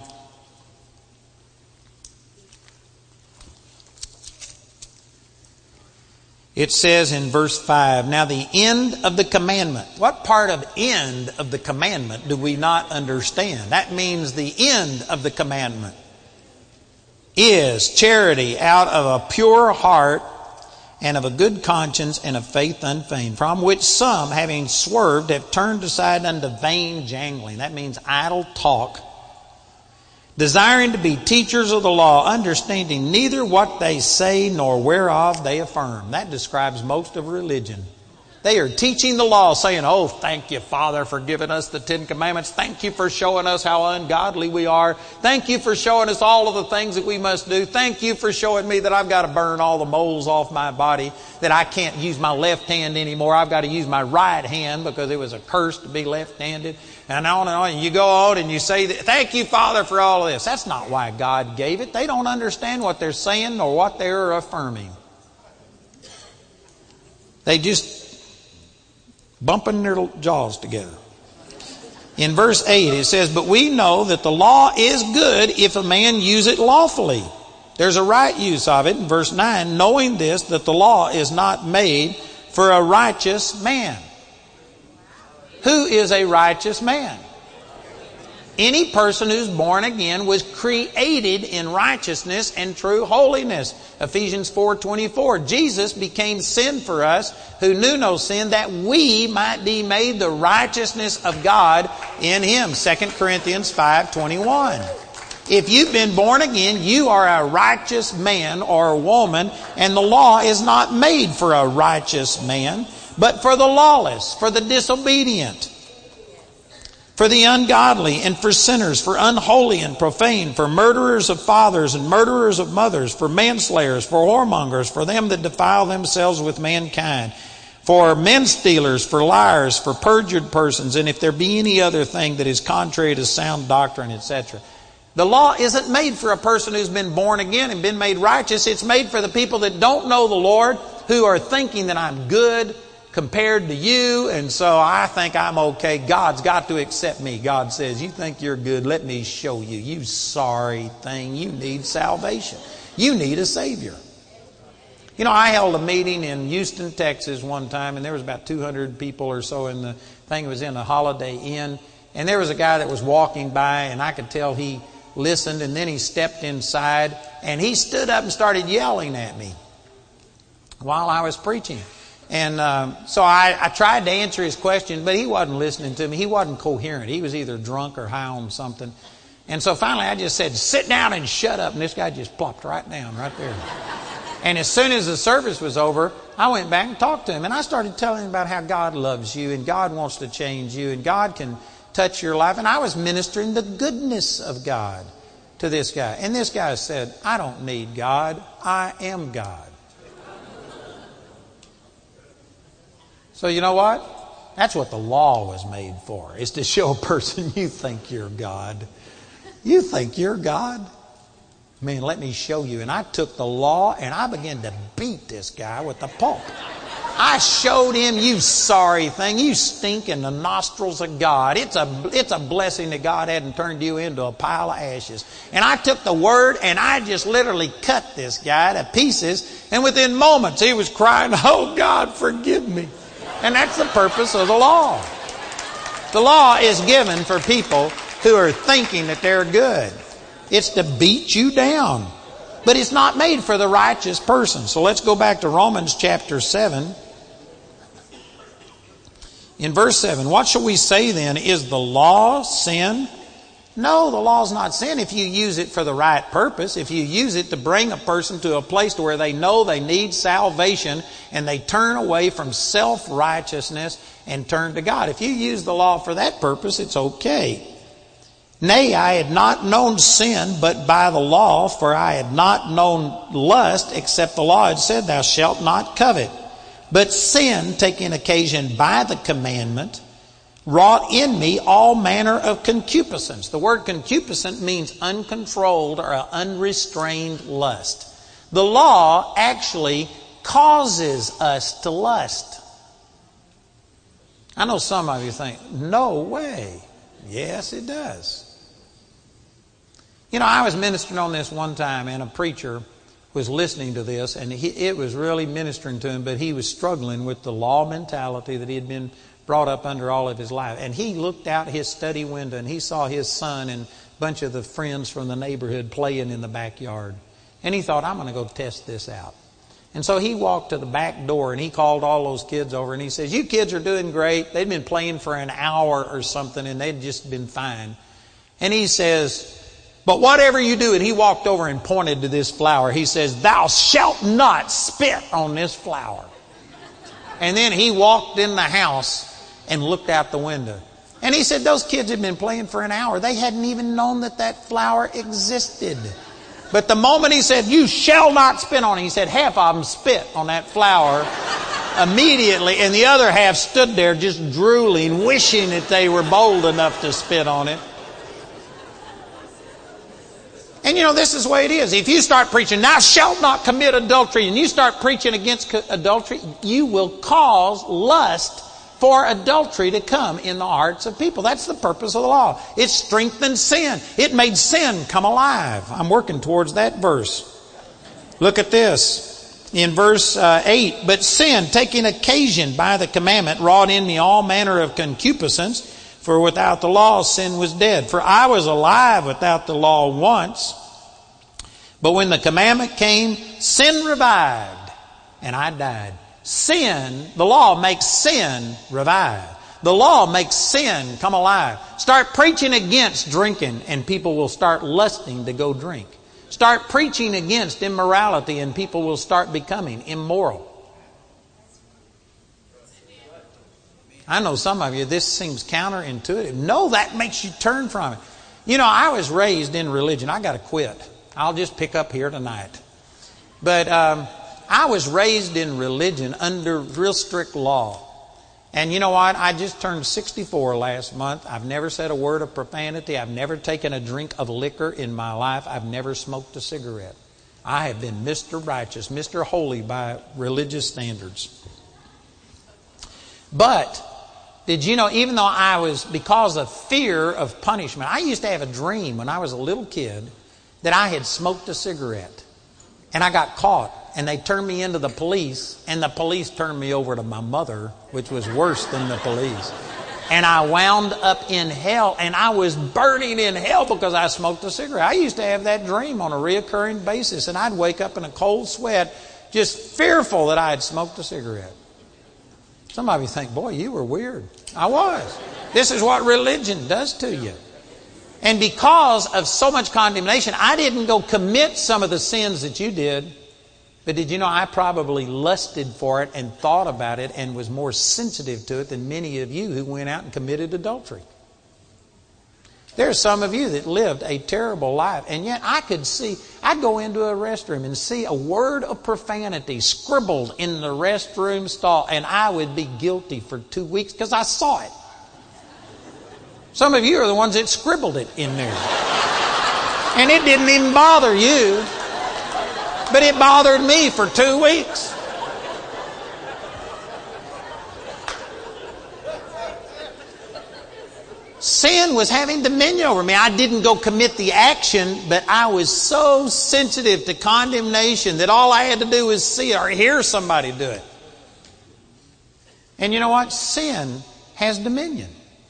It says in verse 5, now the end of the commandment. What part of end of the commandment do we not understand? That means the end of the commandment is charity out of a pure heart and of a good conscience and of faith unfeigned, from which some, having swerved, have turned aside unto vain jangling. That means idle talk. Desiring to be teachers of the law, understanding neither what they say nor whereof they affirm. That describes most of religion. They are teaching the law, saying, oh, thank you, Father, for giving us the 10 Commandments. Thank you for showing us how ungodly we are. Thank you for showing us all of the things that we must do. Thank you for showing me that I've got to burn all the moles off my body, that I can't use my left hand anymore. I've got to use my right hand because it was a curse to be left-handed. And on and on. And you go on and you say, thank you, Father, for all of this. That's not why God gave it. They don't understand what they're saying or what they're affirming. They just bumping their jaws together. In verse 8 it says, but we know that the law is good if a man use it lawfully. There's a right use of it. In verse 9, knowing this, that the law is not made for a righteous man. Who is a righteous man? Any person who's born again was created in righteousness and true holiness. Ephesians 4:24. Jesus became sin for us who knew no sin, that we might be made the righteousness of God in Him. 2 Corinthians 5:21. If you've been born again, you are a righteous man or a woman, and the law is not made for a righteous man, but for the lawless, for the disobedient, for the ungodly, and for sinners, for unholy and profane, for murderers of fathers and murderers of mothers, for manslayers, for whoremongers, for them that defile themselves with mankind, for men stealers, for liars, for perjured persons, and if there be any other thing that is contrary to sound doctrine, etc. The law isn't made for a person who's been born again and been made righteous. It's made for the people that don't know the Lord, who are thinking that I'm good compared to you, and so I think I'm okay. God's got to accept me. God says, you think you're good, let me show you. You sorry thing, you need salvation. You need a Savior. You know, I held a meeting in Houston, Texas one time, and there was about 200 people or so in the thing. It was in a Holiday Inn, and there was a guy that was walking by, and I could tell he listened, and then he stepped inside, and he stood up and started yelling at me while I was preaching. And so I tried to answer his question, but he wasn't listening to me. He wasn't coherent. He was either drunk or high on something. And so finally I just said, sit down and shut up. And this guy just plopped right down right there. And as soon as the service was over, I went back and talked to him. And I started telling him about how God loves you and God wants to change you and God can touch your life. And I was ministering the goodness of God to this guy. And this guy said, I don't need God. I am God. So you know what? That's what the law was made for, is to show a person you think you're God. You think you're God? Man, let me show you. And I took the law and I began to beat this guy with the pulpit. I showed him, you sorry thing, you stink in the nostrils of God. It's a blessing that God hadn't turned you into a pile of ashes. And I took the word and I just literally cut this guy to pieces. And within moments he was crying, oh God, forgive me. And that's the purpose of the law. The law is given for people who are thinking that they're good. It's to beat you down. But it's not made for the righteous person. So let's go back to Romans chapter 7. In verse 7, what shall we say then? Is the law sin? No, the law is not sin if you use it for the right purpose. If you use it to bring a person to a place where they know they need salvation and they turn away from self-righteousness and turn to God. If you use the law for that purpose, it's okay. Nay, I had not known sin but by the law, for I had not known lust except the law had said, thou shalt not covet. But sin, taking occasion by the commandment, wrought in me all manner of concupiscence. The word concupiscence means uncontrolled or unrestrained lust. The law actually causes us to lust. I know some of you think, no way. Yes, it does. You know, I was ministering on this one time, and a preacher was listening to this, and it was really ministering to him, but he was struggling with the law mentality that he had been brought up under all of his life. And he looked out his study window, and he saw his son and a bunch of the friends from the neighborhood playing in the backyard. And he thought, I'm going to go test this out. And so he walked to the back door, and he called all those kids over, and he says, you kids are doing great. They'd been playing for an hour or something, and they'd just been fine. And he says, but whatever you do, and he walked over and pointed to this flower. He says, thou shalt not spit on this flower. And then he walked in the house and looked out the window. And he said, those kids had been playing for an hour. They hadn't even known that that flower existed. But the moment he said, you shall not spit on it, he said, half of them spit on that flower immediately, and the other half stood there just drooling, wishing that they were bold enough to spit on it. And you know, this is the way it is. If you start preaching, thou shalt not commit adultery, and you start preaching against adultery, you will cause lust for adultery to come in the hearts of people. That's the purpose of the law. It strengthened sin. It made sin come alive. I'm working towards that verse. Look at this. In verse 8, but sin, taking occasion by the commandment, wrought in me all manner of concupiscence. For without the law, sin was dead. For I was alive without the law once. But when the commandment came, sin revived, and I died. Sin, the law makes sin revive. The law makes sin come alive. Start preaching against drinking and people will start lusting to go drink. Start preaching against immorality and people will start becoming immoral. I know some of you, this seems counterintuitive. No, that makes you turn from it. You know, I was raised in religion. I got to quit. I'll just pick up here tonight. But I was raised in religion under real strict law. And you know what? I just turned 64 last month. I've never said a word of profanity. I've never taken a drink of liquor in my life. I've never smoked a cigarette. I have been Mr. Righteous, Mr. Holy by religious standards. But did you know, even though I was, because of fear of punishment, I used to have a dream when I was a little kid that I had smoked a cigarette. And I got caught. And they turned me into the police. And the police turned me over to my mother, which was worse than the police. And I wound up in hell. And I was burning in hell because I smoked a cigarette. I used to have that dream on a reoccurring basis. And I'd wake up in a cold sweat, just fearful that I had smoked a cigarette. Some of you think, boy, you were weird. I was. This is what religion does to you. And because of so much condemnation, I didn't go commit some of the sins that you did. But did you know I probably lusted for it and thought about it and was more sensitive to it than many of you who went out and committed adultery? There are some of you that lived a terrible life. And yet I could see, I'd go into a restroom and see a word of profanity scribbled in the restroom stall. And I would be guilty for 2 weeks because I saw it. Some of you are the ones that scribbled it in there. And it didn't even bother you. But it bothered me for 2 weeks. Sin was having dominion over me. I didn't go commit the action, but I was so sensitive to condemnation that all I had to do was see or hear somebody do it. And you know what? Sin has dominion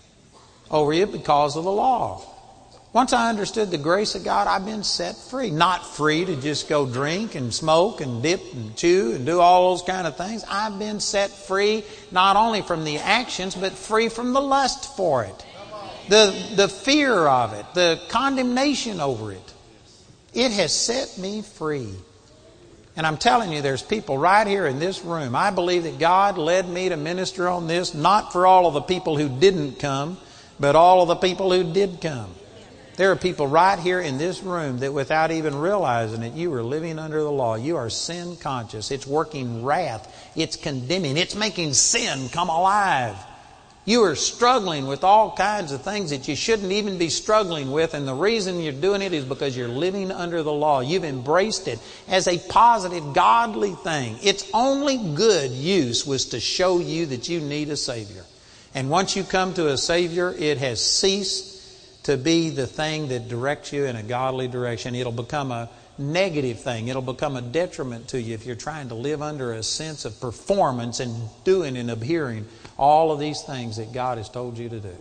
over you because of the law. Once I understood the grace of God, I've been set free. Not free to just go drink and smoke and dip and chew and do all those kind of things. I've been set free not only from the actions, but free from the lust for it. The fear of it, the condemnation over it. It has set me free. And I'm telling you, there's people right here in this room. I believe that God led me to minister on this, not for all of the people who didn't come, but all of the people who did come. There are people right here in this room that without even realizing it, you are living under the law. You are sin conscious. It's working wrath. It's condemning. It's making sin come alive. You are struggling with all kinds of things that you shouldn't even be struggling with. And the reason you're doing it is because you're living under the law. You've embraced it as a positive, godly thing. Its only good use was to show you that you need a Savior. And once you come to a Savior, it has ceased to be the thing that directs you in a godly direction. It'll become a negative thing. It'll become a detriment to you if you're trying to live under a sense of performance and doing and adhering all of these things that God has told you to do.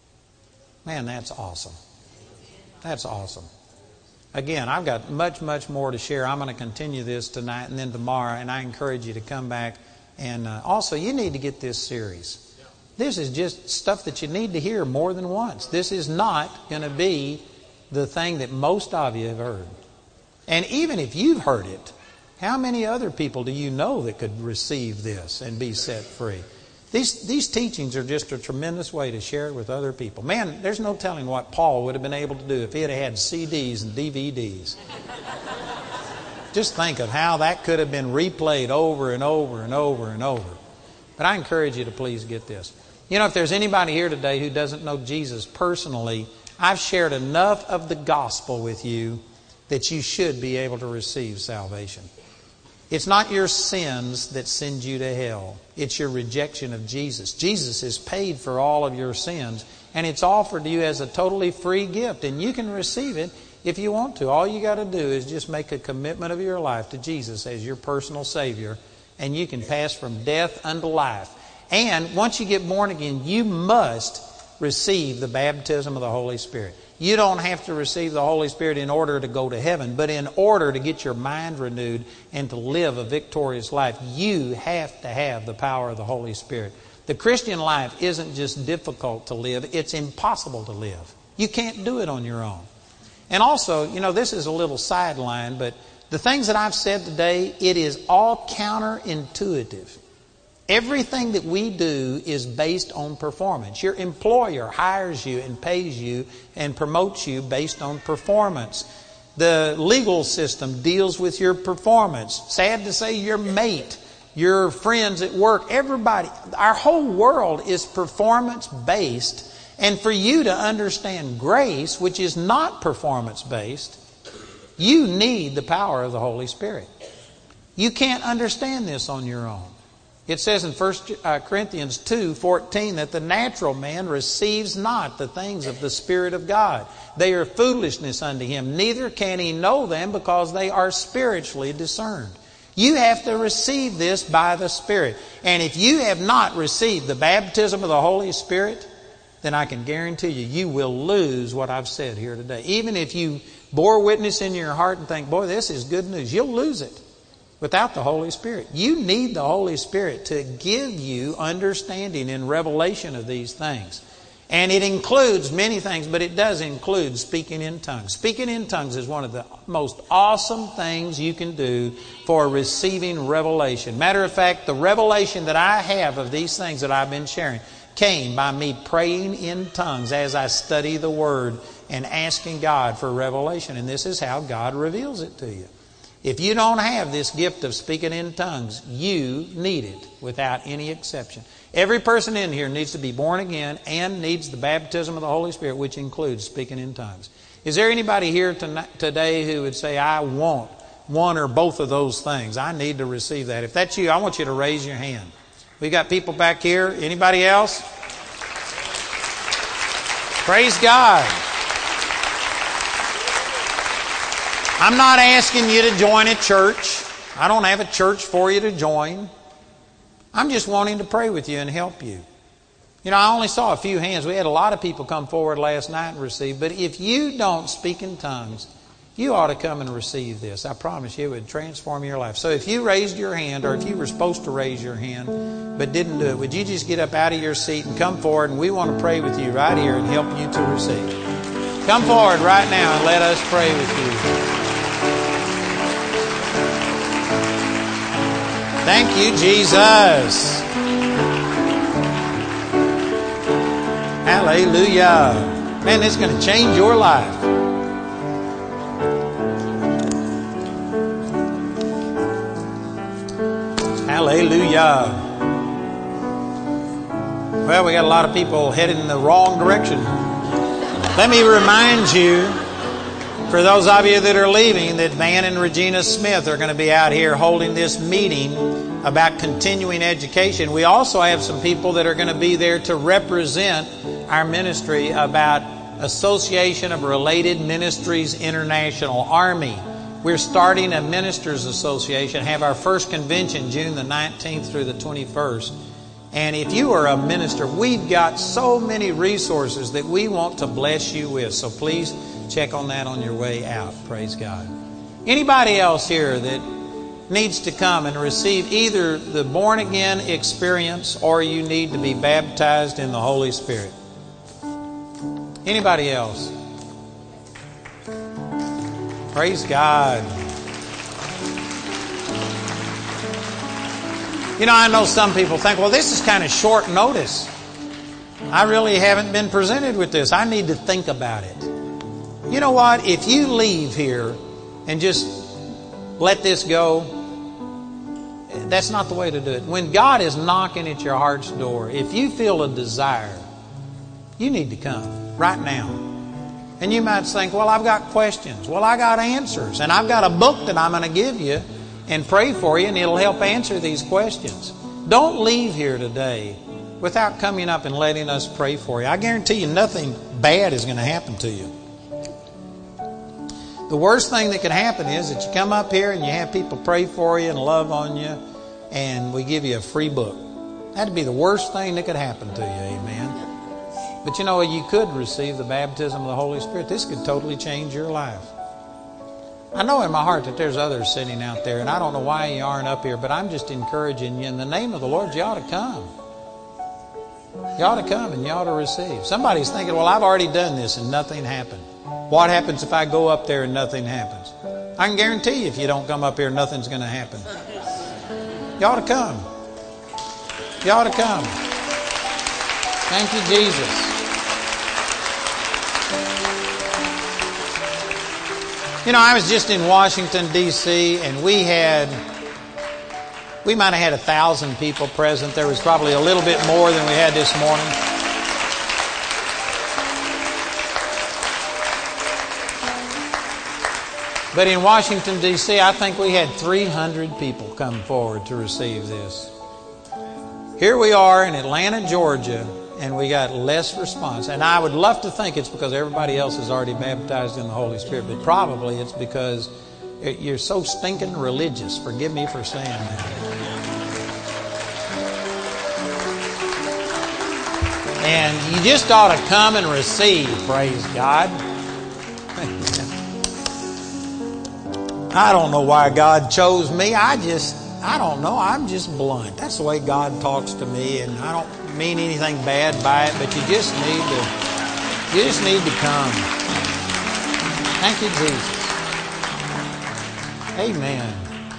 Man, that's awesome. That's awesome. Again, I've got much, much more to share. I'm going to continue this tonight and then tomorrow, and I encourage you to come back. And also, you need to get this series. This is just stuff that you need to hear more than once. This is not going to be the thing that most of you have heard. And even if you've heard it, how many other people do you know that could receive this and be set free? These teachings are just a tremendous way to share it with other people. Man, there's no telling what Paul would have been able to do if he had had CDs and DVDs. Just think of how that could have been replayed over and over and over and over. But I encourage you to please get this. You know, if there's anybody here today who doesn't know Jesus personally, I've shared enough of the gospel with you that you should be able to receive salvation. It's not your sins that send you to hell. It's your rejection of Jesus. Jesus has paid for all of your sins, and it's offered to you as a totally free gift, and you can receive it if you want to. All you got to do is just make a commitment of your life to Jesus as your personal Savior, and you can pass from death unto life. And once you get born again, you must receive the baptism of the Holy Spirit. You don't have to receive the Holy Spirit in order to go to heaven, but in order to get your mind renewed and to live a victorious life, you have to have the power of the Holy Spirit. The Christian life isn't just difficult to live, it's impossible to live. You can't do it on your own. And also, this is a little sideline, but the things that I've said today, it is all counterintuitive. Everything that we do is based on performance. Your employer hires you and pays you and promotes you based on performance. The legal system deals with your performance. Sad to say, your mate, your friends at work, everybody, our whole world is performance-based. And for you to understand grace, which is not performance-based, you need the power of the Holy Spirit. You can't understand this on your own. It says in 1 Corinthians 2:14 that the natural man receives not the things of the Spirit of God. They are foolishness unto him. Neither can he know them because they are spiritually discerned. You have to receive this by the Spirit. And if you have not received the baptism of the Holy Spirit, then I can guarantee you, you will lose what I've said here today. Even if you bore witness in your heart and think, boy, this is good news, you'll lose it without the Holy Spirit. You need the Holy Spirit to give you understanding and revelation of these things. And it includes many things, but it does include speaking in tongues. Speaking in tongues is one of the most awesome things you can do for receiving revelation. Matter of fact, the revelation that I have of these things that I've been sharing came by me praying in tongues as I study the Word and asking God for revelation. And this is how God reveals it to you. If you don't have this gift of speaking in tongues, you need it without any exception. Every person in here needs to be born again and needs the baptism of the Holy Spirit, which includes speaking in tongues. Is there anybody here today who would say, I want one or both of those things? I need to receive that. If that's you, I want you to raise your hand. We got people back here. Anybody else? Praise God. I'm not asking you to join a church. I don't have a church for you to join. I'm just wanting to pray with you and help you. I only saw a few hands. We had a lot of people come forward last night and receive. But if you don't speak in tongues, you ought to come and receive this. I promise you it would transform your life. So if you raised your hand, or if you were supposed to raise your hand but didn't do it, would you just get up out of your seat and come forward, and we want to pray with you right here and help you to receive. Come forward right now and let us pray with you. Thank you, Jesus. Hallelujah. Man, this is going to change your life. Hallelujah. Well, we got a lot of people headed in the wrong direction. Let me remind you, for those of you that are leaving, that Van and Regina Smith are going to be out here holding this meeting about continuing education. We also have some people that are going to be there to represent our ministry about Association of Related Ministries International, Army. We're starting a ministers association, have our first convention June the 19th through the 21st. And if you are a minister, we've got so many resources that we want to bless you with. So please check on that on your way out. Praise God. Anybody else here that needs to come and receive either the born again experience or you need to be baptized in the Holy Spirit? Anybody else? Praise God. I know some people think, well, this is kind of short notice. I really haven't been presented with this. I need to think about it. You know what? If you leave here and just let this go, that's not the way to do it. When God is knocking at your heart's door, if you feel a desire, you need to come right now. And you might think, well, I've got questions. Well, I got answers. And I've got a book that I'm going to give you and pray for you, and it'll help answer these questions. Don't leave here today without coming up and letting us pray for you. I guarantee you nothing bad is going to happen to you. The worst thing that could happen is that you come up here and you have people pray for you and love on you, and we give you a free book. That'd be the worst thing that could happen to you, amen. But you could receive the baptism of the Holy Spirit. This could totally change your life. I know in my heart that there's others sitting out there, and I don't know why you aren't up here, but I'm just encouraging you. In the name of the Lord, you ought to come. You ought to come and you ought to receive. Somebody's thinking, well, I've already done this and nothing happened. What happens if I go up there and nothing happens? I can guarantee you if you don't come up here, nothing's going to happen. You ought to come. You ought to come. Thank you, Jesus. You know, I was just in Washington, D.C., and we might have had 1,000 people present. There was probably a little bit more than we had this morning. But in Washington, D.C., I think we had 300 people come forward to receive this. Here we are in Atlanta, Georgia, and we got less response. And I would love to think it's because everybody else is already baptized in the Holy Spirit, but probably it's because you're so stinking religious. Forgive me for saying that. And you just ought to come and receive, praise God. I don't know why God chose me. I don't know. I'm just blunt. That's the way God talks to me, and I don't mean anything bad by it, but you just need to come. Thank you, Jesus. Amen.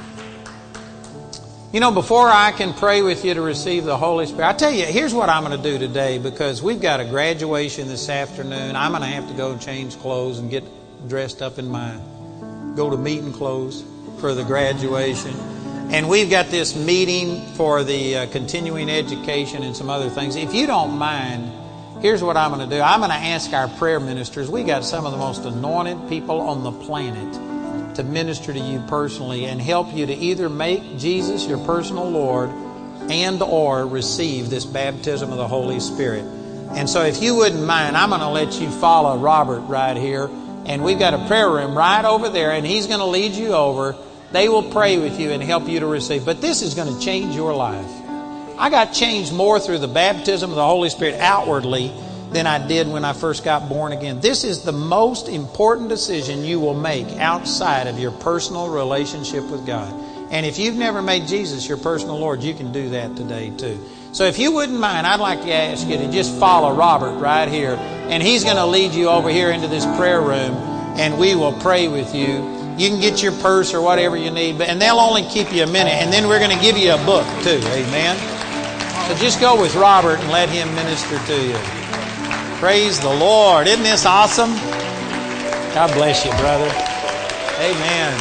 You know, before I can pray with you to receive the Holy Spirit, I tell you, here's what I'm going to do today, because we've got a graduation this afternoon. I'm going to have to go change clothes and get dressed up in my go-to-meeting clothes for the graduation. And we've got this meeting for the continuing education and some other things. If you don't mind, here's what I'm going to do. I'm going to ask our prayer ministers. We got some of the most anointed people on the planet to minister to you personally and help you to either make Jesus your personal Lord and or receive this baptism of the Holy Spirit. And so if you wouldn't mind, I'm going to let you follow Robert right here. And we've got a prayer room right over there, and he's going to lead you over. They will pray with you and help you to receive. But this is going to change your life. I got changed more through the baptism of the Holy Spirit outwardly than I did when I first got born again. This is the most important decision you will make outside of your personal relationship with God. And if you've never made Jesus your personal Lord, you can do that today too. So if you wouldn't mind, I'd like to ask you to just follow Robert right here. And he's going to lead you over here into this prayer room, and we will pray with you. You can get your purse or whatever you need, and they'll only keep you a minute, and then we're going to give you a book too. Amen. So just go with Robert and let him minister to you. Praise the Lord. Isn't this awesome? God bless you, brother. Amen.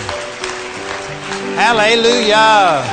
Hallelujah.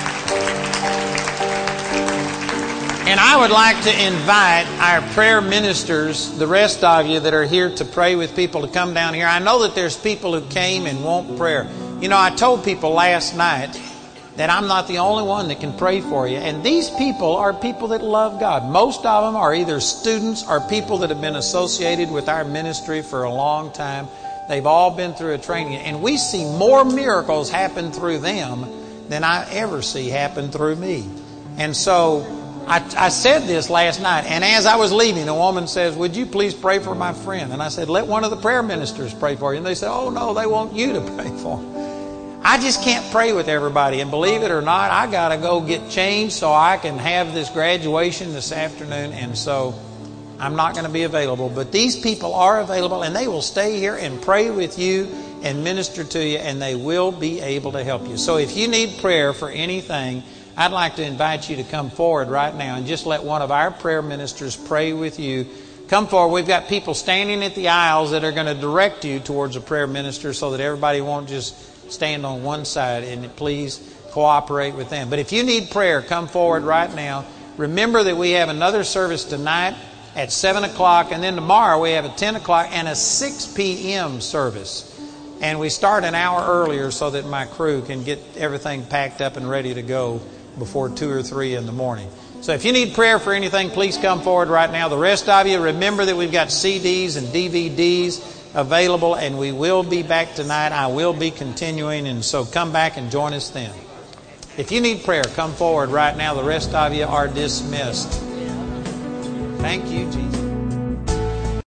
And I would like to invite our prayer ministers, the rest of you that are here to pray with people, to come down here. I know that there's people who came and want prayer. You know, I told people last night that I'm not the only one that can pray for you. And these people are people that love God. Most of them are either students or people that have been associated with our ministry for a long time. They've all been through a training. And we see more miracles happen through them than I ever see happen through me. And so I said this last night, and as I was leaving, a woman says, would you please pray for my friend? And I said, let one of the prayer ministers pray for you. And they said, oh no, they want you to pray for him. I just can't pray with everybody. And believe it or not, I got to go get changed so I can have this graduation this afternoon. And so I'm not going to be available. But these people are available, and they will stay here and pray with you and minister to you, and they will be able to help you. So if you need prayer for anything, I'd like to invite you to come forward right now and just let one of our prayer ministers pray with you. Come forward. We've got people standing at the aisles that are going to direct you towards a prayer minister so that everybody won't just stand on one side, and please cooperate with them. But if you need prayer, come forward right now. Remember that we have another service tonight at 7 o'clock, and then tomorrow we have a 10 o'clock and a 6 p.m. service. And we start an hour earlier so that my crew can get everything packed up and ready to go before 2 or 3 in the morning. So if you need prayer for anything, please come forward right now. The rest of you, remember that we've got CDs and DVDs available, and we will be back tonight. I will be continuing, and so come back and join us then. If you need prayer, come forward right now. The rest of you are dismissed. Thank you, Jesus.